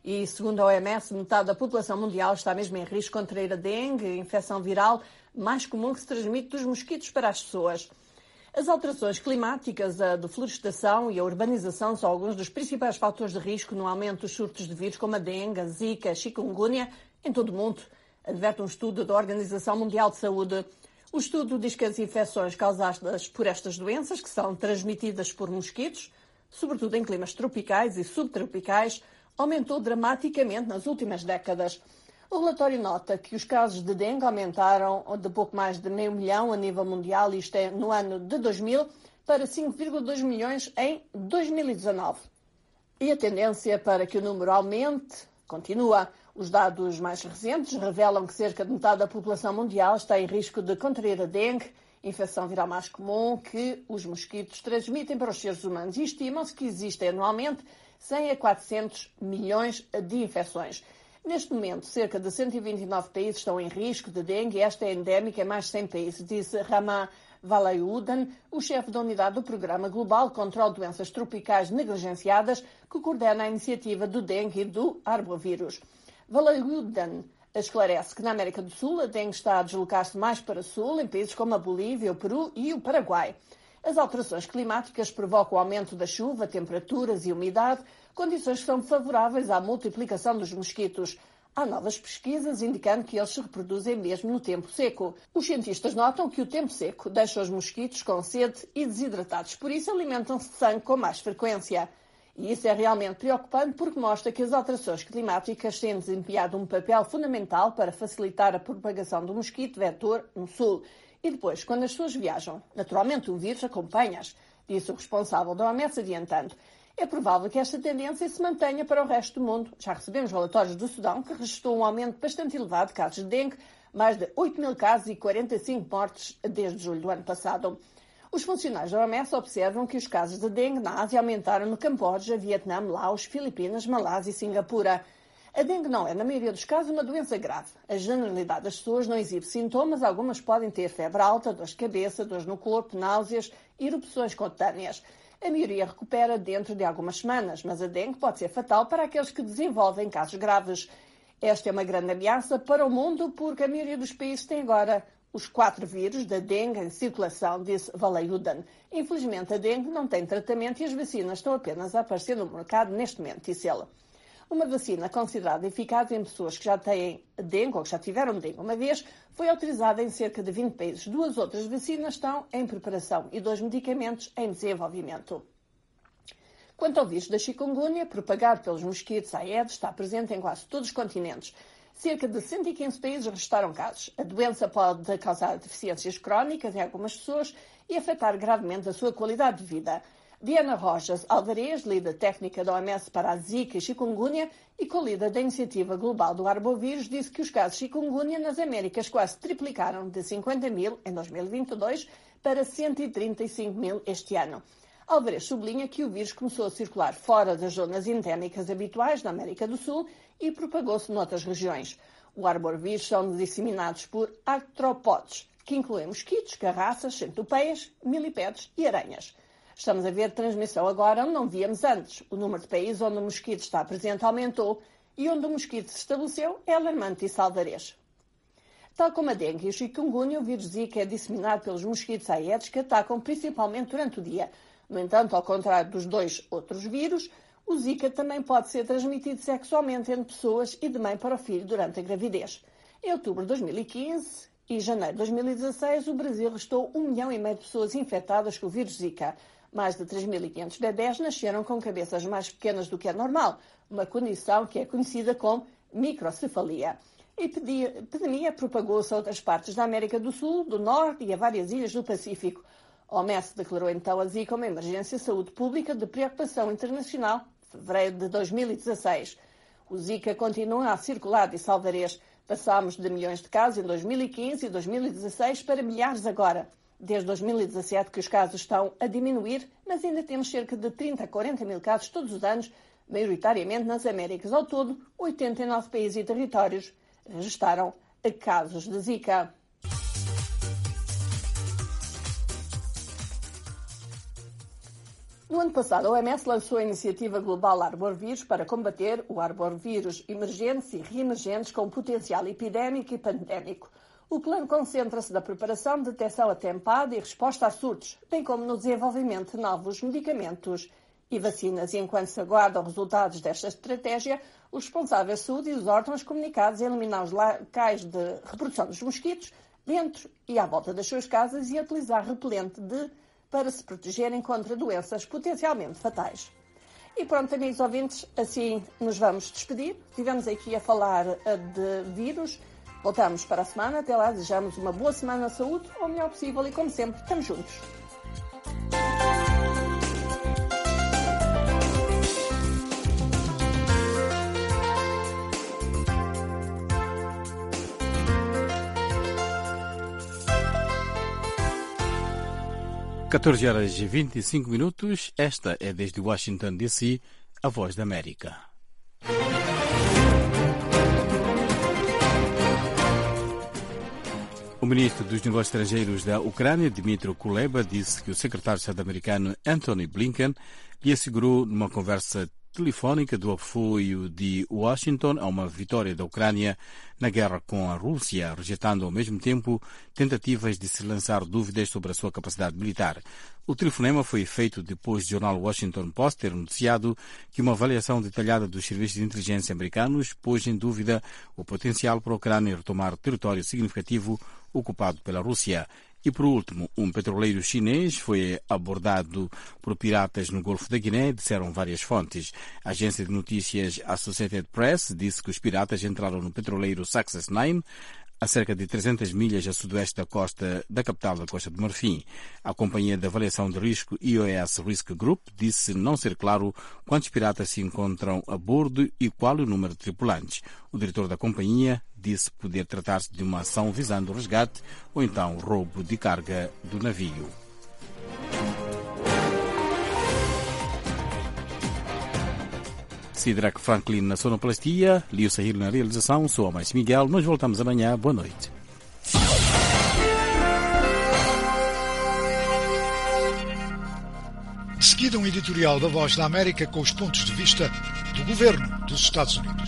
E, segundo a OMS, metade da população mundial está mesmo em risco de contrair a dengue, infecção viral mais comum que se transmite dos mosquitos para as pessoas. As alterações climáticas, a deflorestação e a urbanização são alguns dos principais fatores de risco no aumento dos surtos de vírus como a dengue, a zika, a chikungunya em todo o mundo, adverte um estudo da Organização Mundial de Saúde. O estudo diz que as infecções causadas por estas doenças, que são transmitidas por mosquitos, sobretudo em climas tropicais e subtropicais, aumentou dramaticamente nas últimas décadas. O relatório nota que os casos de dengue aumentaram de pouco mais de 500 mil a nível mundial, isto é, no ano de 2000, para 5,2 milhões em 2019. E a tendência para que o número aumente continua. Os dados mais recentes revelam que cerca de metade da população mundial está em risco de contrair a dengue, infecção viral mais comum que os mosquitos transmitem para os seres humanos. E estimam-se que existem anualmente 100 a 400 milhões de infecções. Neste momento, cerca de 129 países estão em risco de dengue e esta é endémica em mais de 100 países, disse Rama Valayudan, o chefe da unidade do Programa Global de Controlo de Doenças Tropicais Negligenciadas, que coordena a iniciativa do dengue e do arbovírus. Valayudan esclarece que na América do Sul a dengue está a deslocar-se mais para o sul, em países como a Bolívia, o Peru e o Paraguai. As alterações climáticas provocam o aumento da chuva, temperaturas e umidade, condições que são favoráveis à multiplicação dos mosquitos. Há novas pesquisas indicando que eles se reproduzem mesmo no tempo seco. Os cientistas notam que o tempo seco deixa os mosquitos com sede e desidratados, por isso alimentam-se de sangue com mais frequência. E isso é realmente preocupante porque mostra que as alterações climáticas têm desempenhado um papel fundamental para facilitar a propagação do mosquito vetor no sul. E depois, quando as pessoas viajam, naturalmente o vírus acompanha-as, disse o responsável da OMS adiantando. É provável que esta tendência se mantenha para o resto do mundo. Já recebemos relatórios do Sudão que registrou um aumento bastante elevado de casos de dengue, mais de 8 mil casos e 45 mortes desde julho do ano passado. Os funcionários da OMS observam que os casos de dengue na Ásia aumentaram no Camboja, Vietnã, Laos, Filipinas, Malásia e Singapura. A dengue não é, na maioria dos casos, uma doença grave. A generalidade das pessoas não exibe sintomas, algumas podem ter febre alta, dores de cabeça, dores no corpo, náuseas e erupções cutâneas. A maioria recupera dentro de algumas semanas, mas a dengue pode ser fatal para aqueles que desenvolvem casos graves. Esta é uma grande ameaça para o mundo porque a maioria dos países tem agora os 4 vírus da dengue em circulação, disse Valayudan. Infelizmente, a dengue não tem tratamento e as vacinas estão apenas a aparecer no mercado neste momento, disse ele. Uma vacina considerada eficaz em pessoas que já têm dengue ou que já tiveram dengue uma vez foi autorizada em cerca de 20 países. 2 outras vacinas estão em preparação e 2 medicamentos em desenvolvimento. Quanto ao vírus da chikungunya, propagado pelos mosquitos Aedes, está presente em quase todos os continentes. Cerca de 115 países registraram casos. A doença pode causar deficiências crónicas em algumas pessoas e afetar gravemente a sua qualidade de vida. Diana Rojas Alvarez, líder técnica da OMS para a Zika e chikungunya e co-líder da Iniciativa Global do Arbovírus, disse que os casos de chikungunya nas Américas quase triplicaram de 50 mil em 2022 para 135 mil este ano. Alvarez sublinha que o vírus começou a circular fora das zonas endémicas habituais na América do Sul e propagou-se noutras regiões. O arbovírus são disseminados por artrópodes, que incluem mosquitos, garraças, centopeias, milipédes e aranhas. Estamos a ver transmissão agora onde não víamos antes. O número de países onde o mosquito está presente aumentou e onde o mosquito se estabeleceu é alarmante, disse Alvarez. Tal como a dengue e o chikungunya, o vírus Zika é disseminado pelos mosquitos Aedes que atacam principalmente durante o dia. No entanto, ao contrário dos 2 outros vírus, o Zika também pode ser transmitido sexualmente entre pessoas e de mãe para o filho durante a gravidez. Em outubro de 2015 e janeiro de 2016, o Brasil registrou 1,5 milhão de pessoas infectadas com o vírus Zika. Mais de 3.500 bebés nasceram com cabeças mais pequenas do que é normal, uma condição que é conhecida como microcefalia. A epidemia propagou-se a outras partes da América do Sul, do Norte e a várias ilhas do Pacífico. A OMS declarou então a Zika uma emergência de saúde pública de preocupação internacional, em fevereiro de 2016. O Zika continua a circular, disse Alvarez. Passámos de milhões de casos em 2015 e 2016 para milhares agora. Desde 2017 que os casos estão a diminuir, mas ainda temos cerca de 30 a 40 mil casos todos os anos, maioritariamente nas Américas. Ao todo, 89 países e territórios registraram casos de Zika. No ano passado, a OMS lançou a iniciativa global Arbovirus para combater o arbovirus emergentes e reemergentes com potencial epidémico e pandémico. O plano concentra-se na preparação, detecção atempada e resposta a surtos, bem como no desenvolvimento de novos medicamentos e vacinas. E enquanto se aguardam resultados desta estratégia, os responsáveis de saúde e os órgãos comunicados a eliminar os locais de reprodução dos mosquitos dentro e à volta das suas casas e a utilizar repelente para se protegerem contra doenças potencialmente fatais. E pronto, amigos ouvintes, assim nos vamos despedir. Estivemos aqui a falar de vírus. Voltamos para a semana. Até lá, desejamos uma boa semana de saúde, o melhor possível e, como sempre, estamos juntos. (14h25). Esta é desde Washington, D.C., a Voz da América. O ministro dos Negócios Estrangeiros da Ucrânia, Dmytro Kuleba, disse que o secretário de Estado americano Antony Blinken lhe assegurou numa conversa telefónica do apoio de Washington a uma vitória da Ucrânia na guerra com a Rússia, rejeitando ao mesmo tempo tentativas de se lançar dúvidas sobre a sua capacidade militar. O telefonema foi feito depois do jornal Washington Post ter noticiado que uma avaliação detalhada dos serviços de inteligência americanos pôs em dúvida o potencial para a Ucrânia retomar território significativo ocupado pela Rússia. E, por último, um petroleiro chinês foi abordado por piratas no Golfo da Guiné, disseram várias fontes. A agência de notícias Associated Press disse que os piratas entraram no petroleiro Success 9, a cerca de 300 milhas a sudoeste da costa da capital da Costa do Marfim. A companhia de avaliação de risco EOS Risk Group disse não ser claro quantos piratas se encontram a bordo e qual o número de tripulantes. O diretor da companhia disse poder tratar-se de uma ação visando o resgate ou então roubo de carga do navio. Sidraque Franklin na sonoplastia, Lio Sahir na realização, sou a Mais Miguel. Nós voltamos amanhã. Boa noite. Seguida um editorial da Voz da América com os pontos de vista do governo dos Estados Unidos.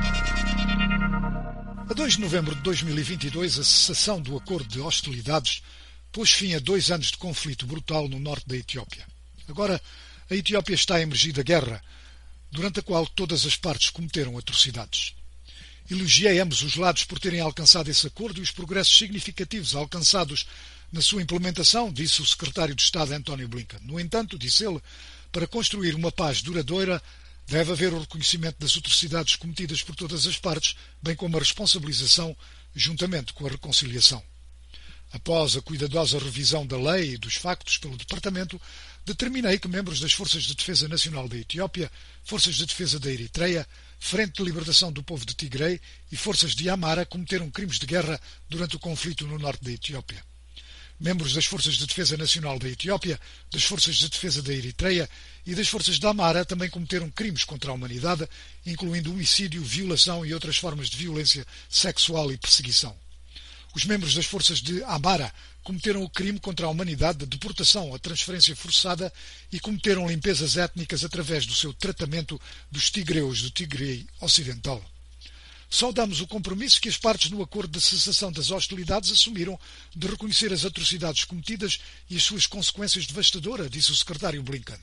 A 2 de novembro de 2022, a cessação do acordo de hostilidades pôs fim a 2 anos de conflito brutal no norte da Etiópia. Agora, a Etiópia está a emergir da guerra, durante a qual todas as partes cometeram atrocidades. Elogiei ambos os lados por terem alcançado esse acordo e os progressos significativos alcançados na sua implementação, disse o secretário de Estado Antony Blinken. No entanto, disse ele, para construir uma paz duradoura, deve haver o reconhecimento das atrocidades cometidas por todas as partes, bem como a responsabilização juntamente com a reconciliação. Após a cuidadosa revisão da lei e dos factos pelo Departamento, determinei que membros das Forças de Defesa Nacional da Etiópia, Forças de Defesa da Eritreia, Frente de Libertação do Povo de Tigray e Forças de Amhara cometeram crimes de guerra durante o conflito no norte da Etiópia. Membros das Forças de Defesa Nacional da Etiópia, das Forças de Defesa da Eritreia e das Forças de Amhara também cometeram crimes contra a humanidade, incluindo homicídio, violação e outras formas de violência sexual e perseguição. Os membros das forças de Amhara cometeram o crime contra a humanidade de deportação ou transferência forçada e cometeram limpezas étnicas através do seu tratamento dos tigreus do Tigray Ocidental. Saudamos o compromisso que as partes no acordo de cessação das hostilidades assumiram de reconhecer as atrocidades cometidas e as suas consequências devastadoras, disse o secretário Blinken.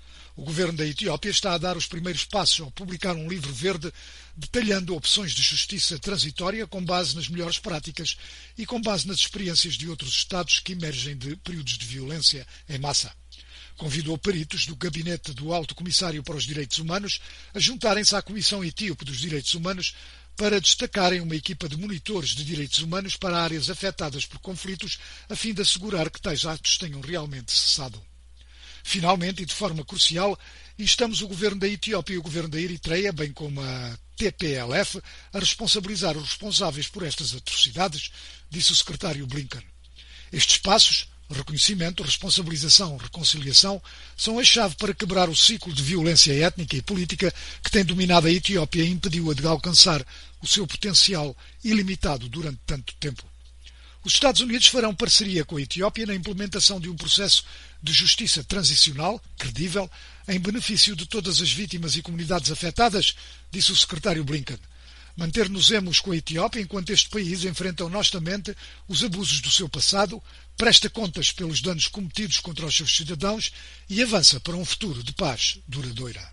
O governo da Etiópia está a dar os primeiros passos ao publicar um livro verde detalhando opções de justiça transitória com base nas melhores práticas e com base nas experiências de outros Estados que emergem de períodos de violência em massa. Convidou peritos do Gabinete do Alto Comissário para os Direitos Humanos a juntarem-se à Comissão Etíope dos Direitos Humanos para destacarem uma equipa de monitores de direitos humanos para áreas afetadas por conflitos, a fim de assegurar que tais atos tenham realmente cessado. Finalmente, e de forma crucial, instamos o governo da Etiópia e o governo da Eritreia, bem como a TPLF, a responsabilizar os responsáveis por estas atrocidades, disse o secretário Blinken. Estes passos, reconhecimento, responsabilização, reconciliação, são a chave para quebrar o ciclo de violência étnica e política que tem dominado a Etiópia e impediu-a de alcançar o seu potencial ilimitado durante tanto tempo. Os Estados Unidos farão parceria com a Etiópia na implementação de um processo de justiça transicional, credível, em benefício de todas as vítimas e comunidades afetadas, disse o secretário Blinken. Manter-nos-emos com a Etiópia enquanto este país enfrenta honestamente os abusos do seu passado, presta contas pelos danos cometidos contra os seus cidadãos e avança para um futuro de paz duradoura.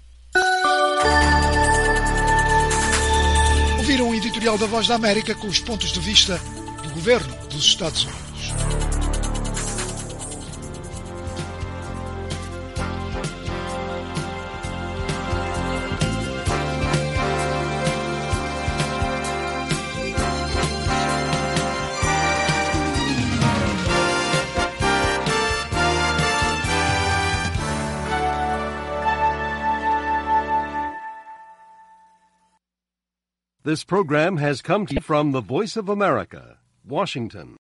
Ouviram o editorial da Voz da América com os pontos de vista do governo dos Estados Unidos. This program has come to you from the Voice of America, Washington.